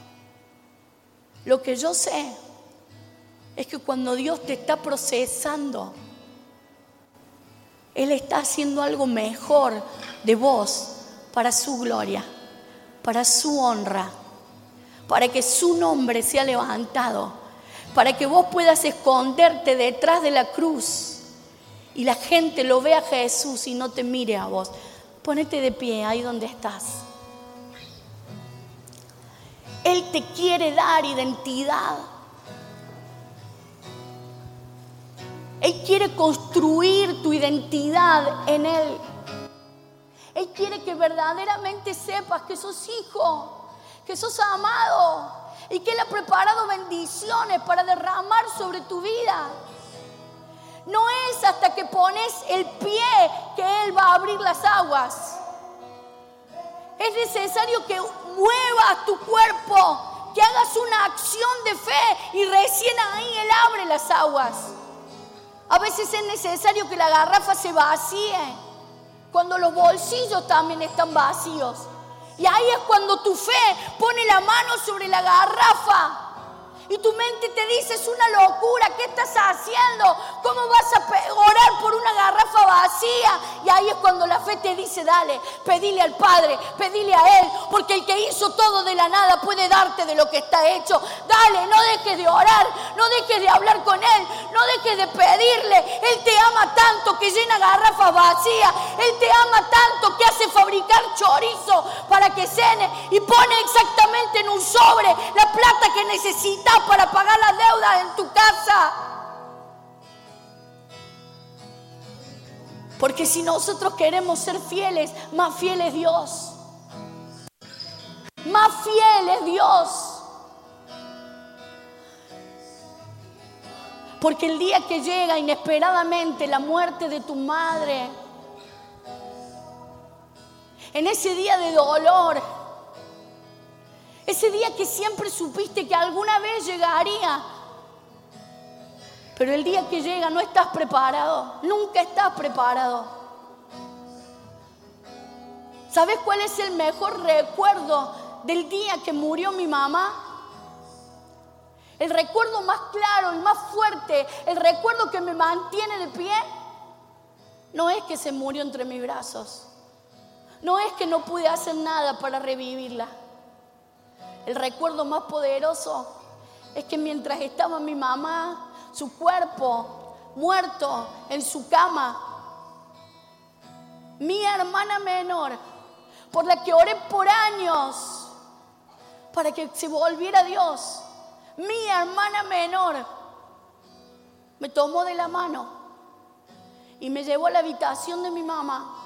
Lo que yo sé es que cuando Dios te está procesando, Él está haciendo algo mejor de vos para su gloria, para su honra, para que su nombre sea levantado, para que vos puedas esconderte detrás de la cruz y la gente lo vea a Jesús y no te mire a vos. Ponete de pie ahí donde estás. Él te quiere dar identidad. Él quiere construir tu identidad en Él. Él quiere que verdaderamente sepas que sos hijo, que sos amado y que Él ha preparado bendiciones para derramar sobre tu vida. No es hasta que pones el pie que Él va a abrir las aguas. Es necesario que muevas tu cuerpo, que hagas una acción de fe y recién ahí Él abre las aguas. A veces es necesario que la garrafa se vacíe cuando los bolsillos también están vacíos. Y ahí es cuando tu fe pone la mano sobre la garrafa y tu mente te dice: es una locura, ¿qué estás haciendo? ¿Cómo vas a orar por una garrafa vacía? Y ahí es cuando la fe te dice: dale, pedile al Padre, pedile a Él, porque el que hizo todo de la nada puede darte de lo que está hecho. Dale, no dejes de orar, no dejes de hablar con Él, no dejes de pedirle. Él te ama tanto que llena garrafas vacías. Él te ama tanto que hace fabricar chorizo para que cene y pone exactamente en un sobre la plata que necesitas para pagar las deudas en tu casa. Porque si nosotros queremos ser fieles, más fiel es Dios. Más fiel es Dios. Porque el día que llega inesperadamente la muerte de tu madre, en ese día de dolor, ese día que siempre supiste que alguna vez llegaría, pero el día que llega no estás preparado, nunca estás preparado. ¿Sabes cuál es el mejor recuerdo del día que murió mi mamá? El recuerdo más claro, el más fuerte, el recuerdo que me mantiene de pie, no es que se murió entre mis brazos, no es que no pude hacer nada para revivirla. El recuerdo más poderoso es que mientras estaba mi mamá, su cuerpo muerto en su cama, mi hermana menor, por la que oré por años para que se volviera a Dios, mi hermana menor me tomó de la mano y me llevó a la habitación de mi mamá.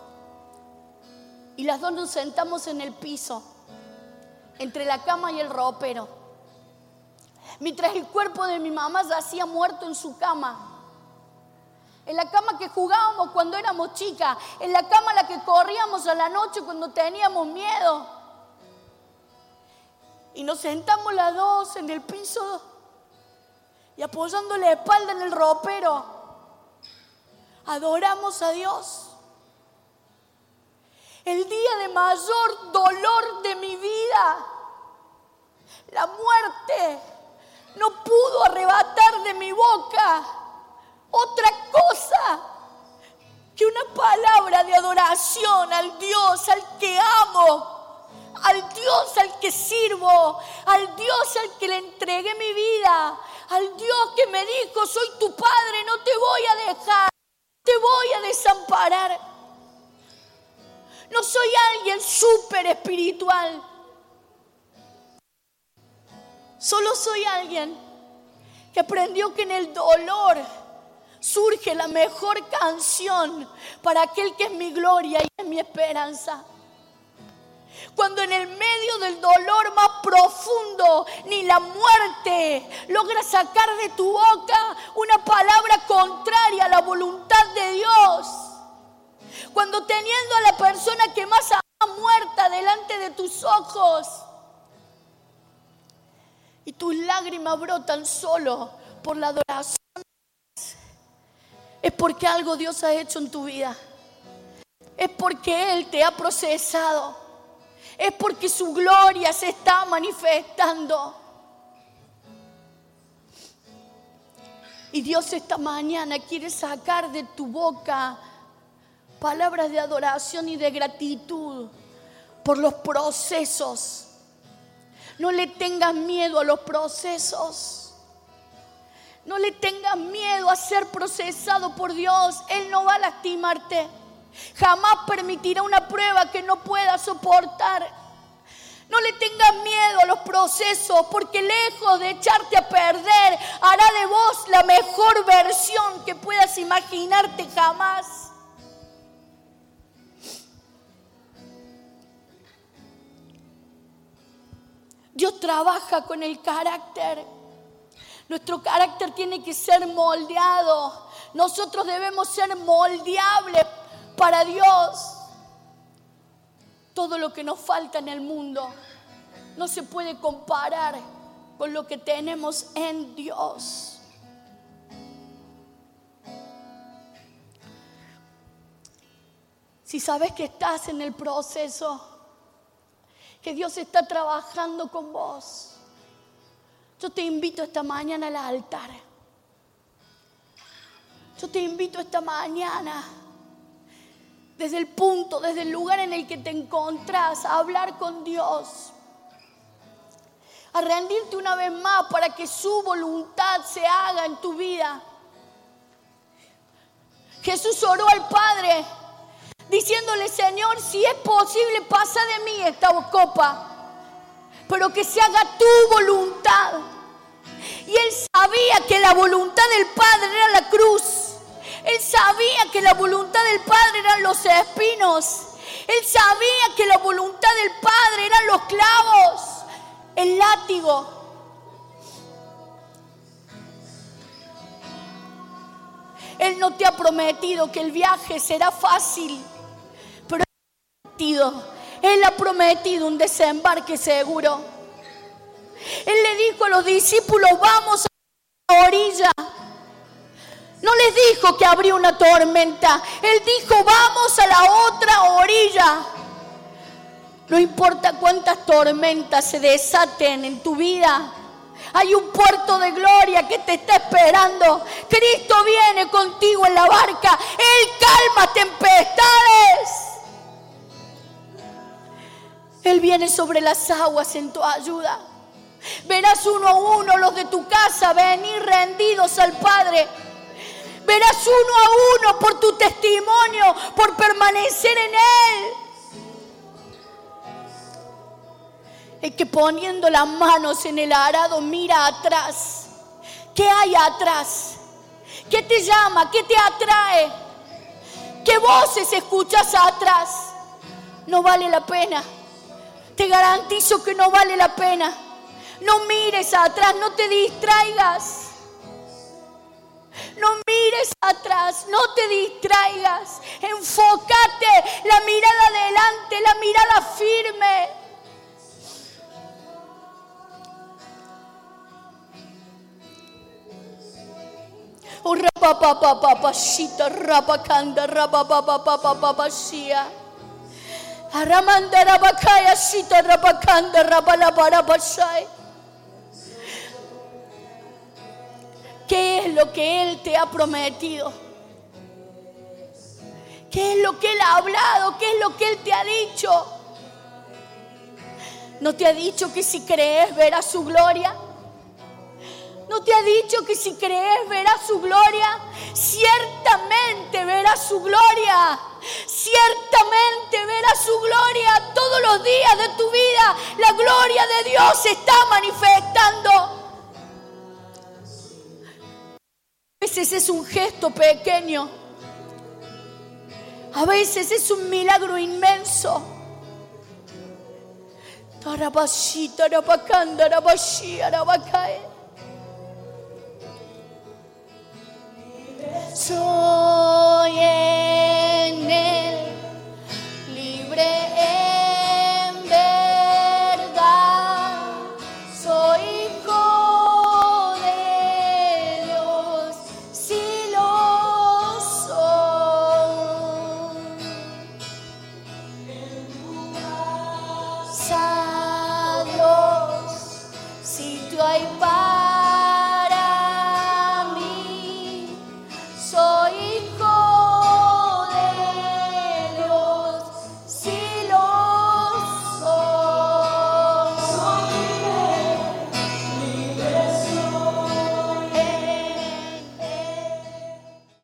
Y las dos nos sentamos en el piso, entre la cama y el ropero, mientras el cuerpo de mi mamá yacía muerto en su cama. En la cama que jugábamos cuando éramos chicas, en la cama a la que corríamos a la noche cuando teníamos miedo. Y nos sentamos las dos en el piso y apoyando la espalda en el ropero, adoramos a Dios. El día de mayor dolor de mi vida, la muerte no pudo arrebatar de mi boca otra cosa que una palabra de adoración al Dios al que amo, al Dios al que sirvo, al Dios al que le entregué mi vida, al Dios que me dijo: soy tu Padre, no te voy a dejar, te voy a desamparar. No soy alguien súper espiritual. Solo soy alguien que aprendió que en el dolor surge la mejor canción para aquel que es mi gloria y es mi esperanza. Cuando en el medio del dolor más profundo ni la muerte logra sacar de tu boca una palabra contraria a la voluntad de Dios. Cuando teniendo a la persona que más amas muerta delante de tus ojos y tus lágrimas brotan solo por la adoración, es porque algo Dios ha hecho en tu vida. Es porque Él te ha procesado. Es porque su gloria se está manifestando. Y Dios esta mañana quiere sacar de tu boca palabras de adoración y de gratitud por los procesos. No le tengas miedo a los procesos. No le tengas miedo a ser procesado por Dios. Él no va a lastimarte. Jamás permitirá una prueba que no puedas soportar. No le tengas miedo a los procesos, porque lejos de echarte a perder, hará de vos la mejor versión que puedas imaginarte jamás. Dios trabaja con el carácter. Nuestro carácter tiene que ser moldeado. Nosotros debemos ser moldeables para Dios. Todo lo que nos falta en el mundo no se puede comparar con lo que tenemos en Dios. Si sabes que estás en el proceso, que Dios está trabajando con vos, yo te invito esta mañana al altar. Yo te invito esta mañana, desde el lugar en el que te encontrás, a hablar con Dios, a rendirte una vez más para que su voluntad se haga en tu vida. Jesús oró al Padre diciéndole: Señor, si es posible, pasa de mí esta copa, pero que se haga tu voluntad. Y él sabía que la voluntad del Padre era la cruz. Él sabía que la voluntad del Padre eran los espinos. Él sabía que la voluntad del Padre eran los clavos, el látigo. Él no te ha prometido que el viaje será fácil, pero Él ha prometido un desembarque seguro. Él le dijo a los discípulos: vamos a la orilla. No les dijo que habría una tormenta. Él dijo: vamos a la otra orilla. No importa cuántas tormentas se desaten en tu vida, hay un puerto de gloria que te está esperando. Cristo viene contigo en la barca. Él calma tempestades. Él viene sobre las aguas en tu ayuda. Verás uno a uno los de tu casa venir rendidos al Padre. Verás uno a uno por tu testimonio, por permanecer en Él. El que poniendo las manos en el arado mira atrás. ¿Qué hay atrás? ¿Qué te llama? ¿Qué te atrae? ¿Qué voces escuchas atrás? No vale la pena. Te garantizo que no vale la pena. No mires atrás, no te distraigas. No mires atrás, no te distraigas. Enfócate, la mirada adelante, la mirada firme. Oh, rapapapapapashita, rapakanda, rapapapapapapashia. Aramanda, rapakaya, shita, rapakanda, rapalaparapashai. ¿Qué es lo que Él te ha prometido? ¿Qué es lo que Él ha hablado? ¿Qué es lo que Él te ha dicho? ¿No te ha dicho que si crees verás su gloria? ¿No te ha dicho que si crees verás su gloria? Ciertamente verás su gloria. Ciertamente verás su gloria todos los días de tu vida. La gloria de Dios se está manifestando. A veces es un gesto pequeño. A veces es un milagro inmenso. So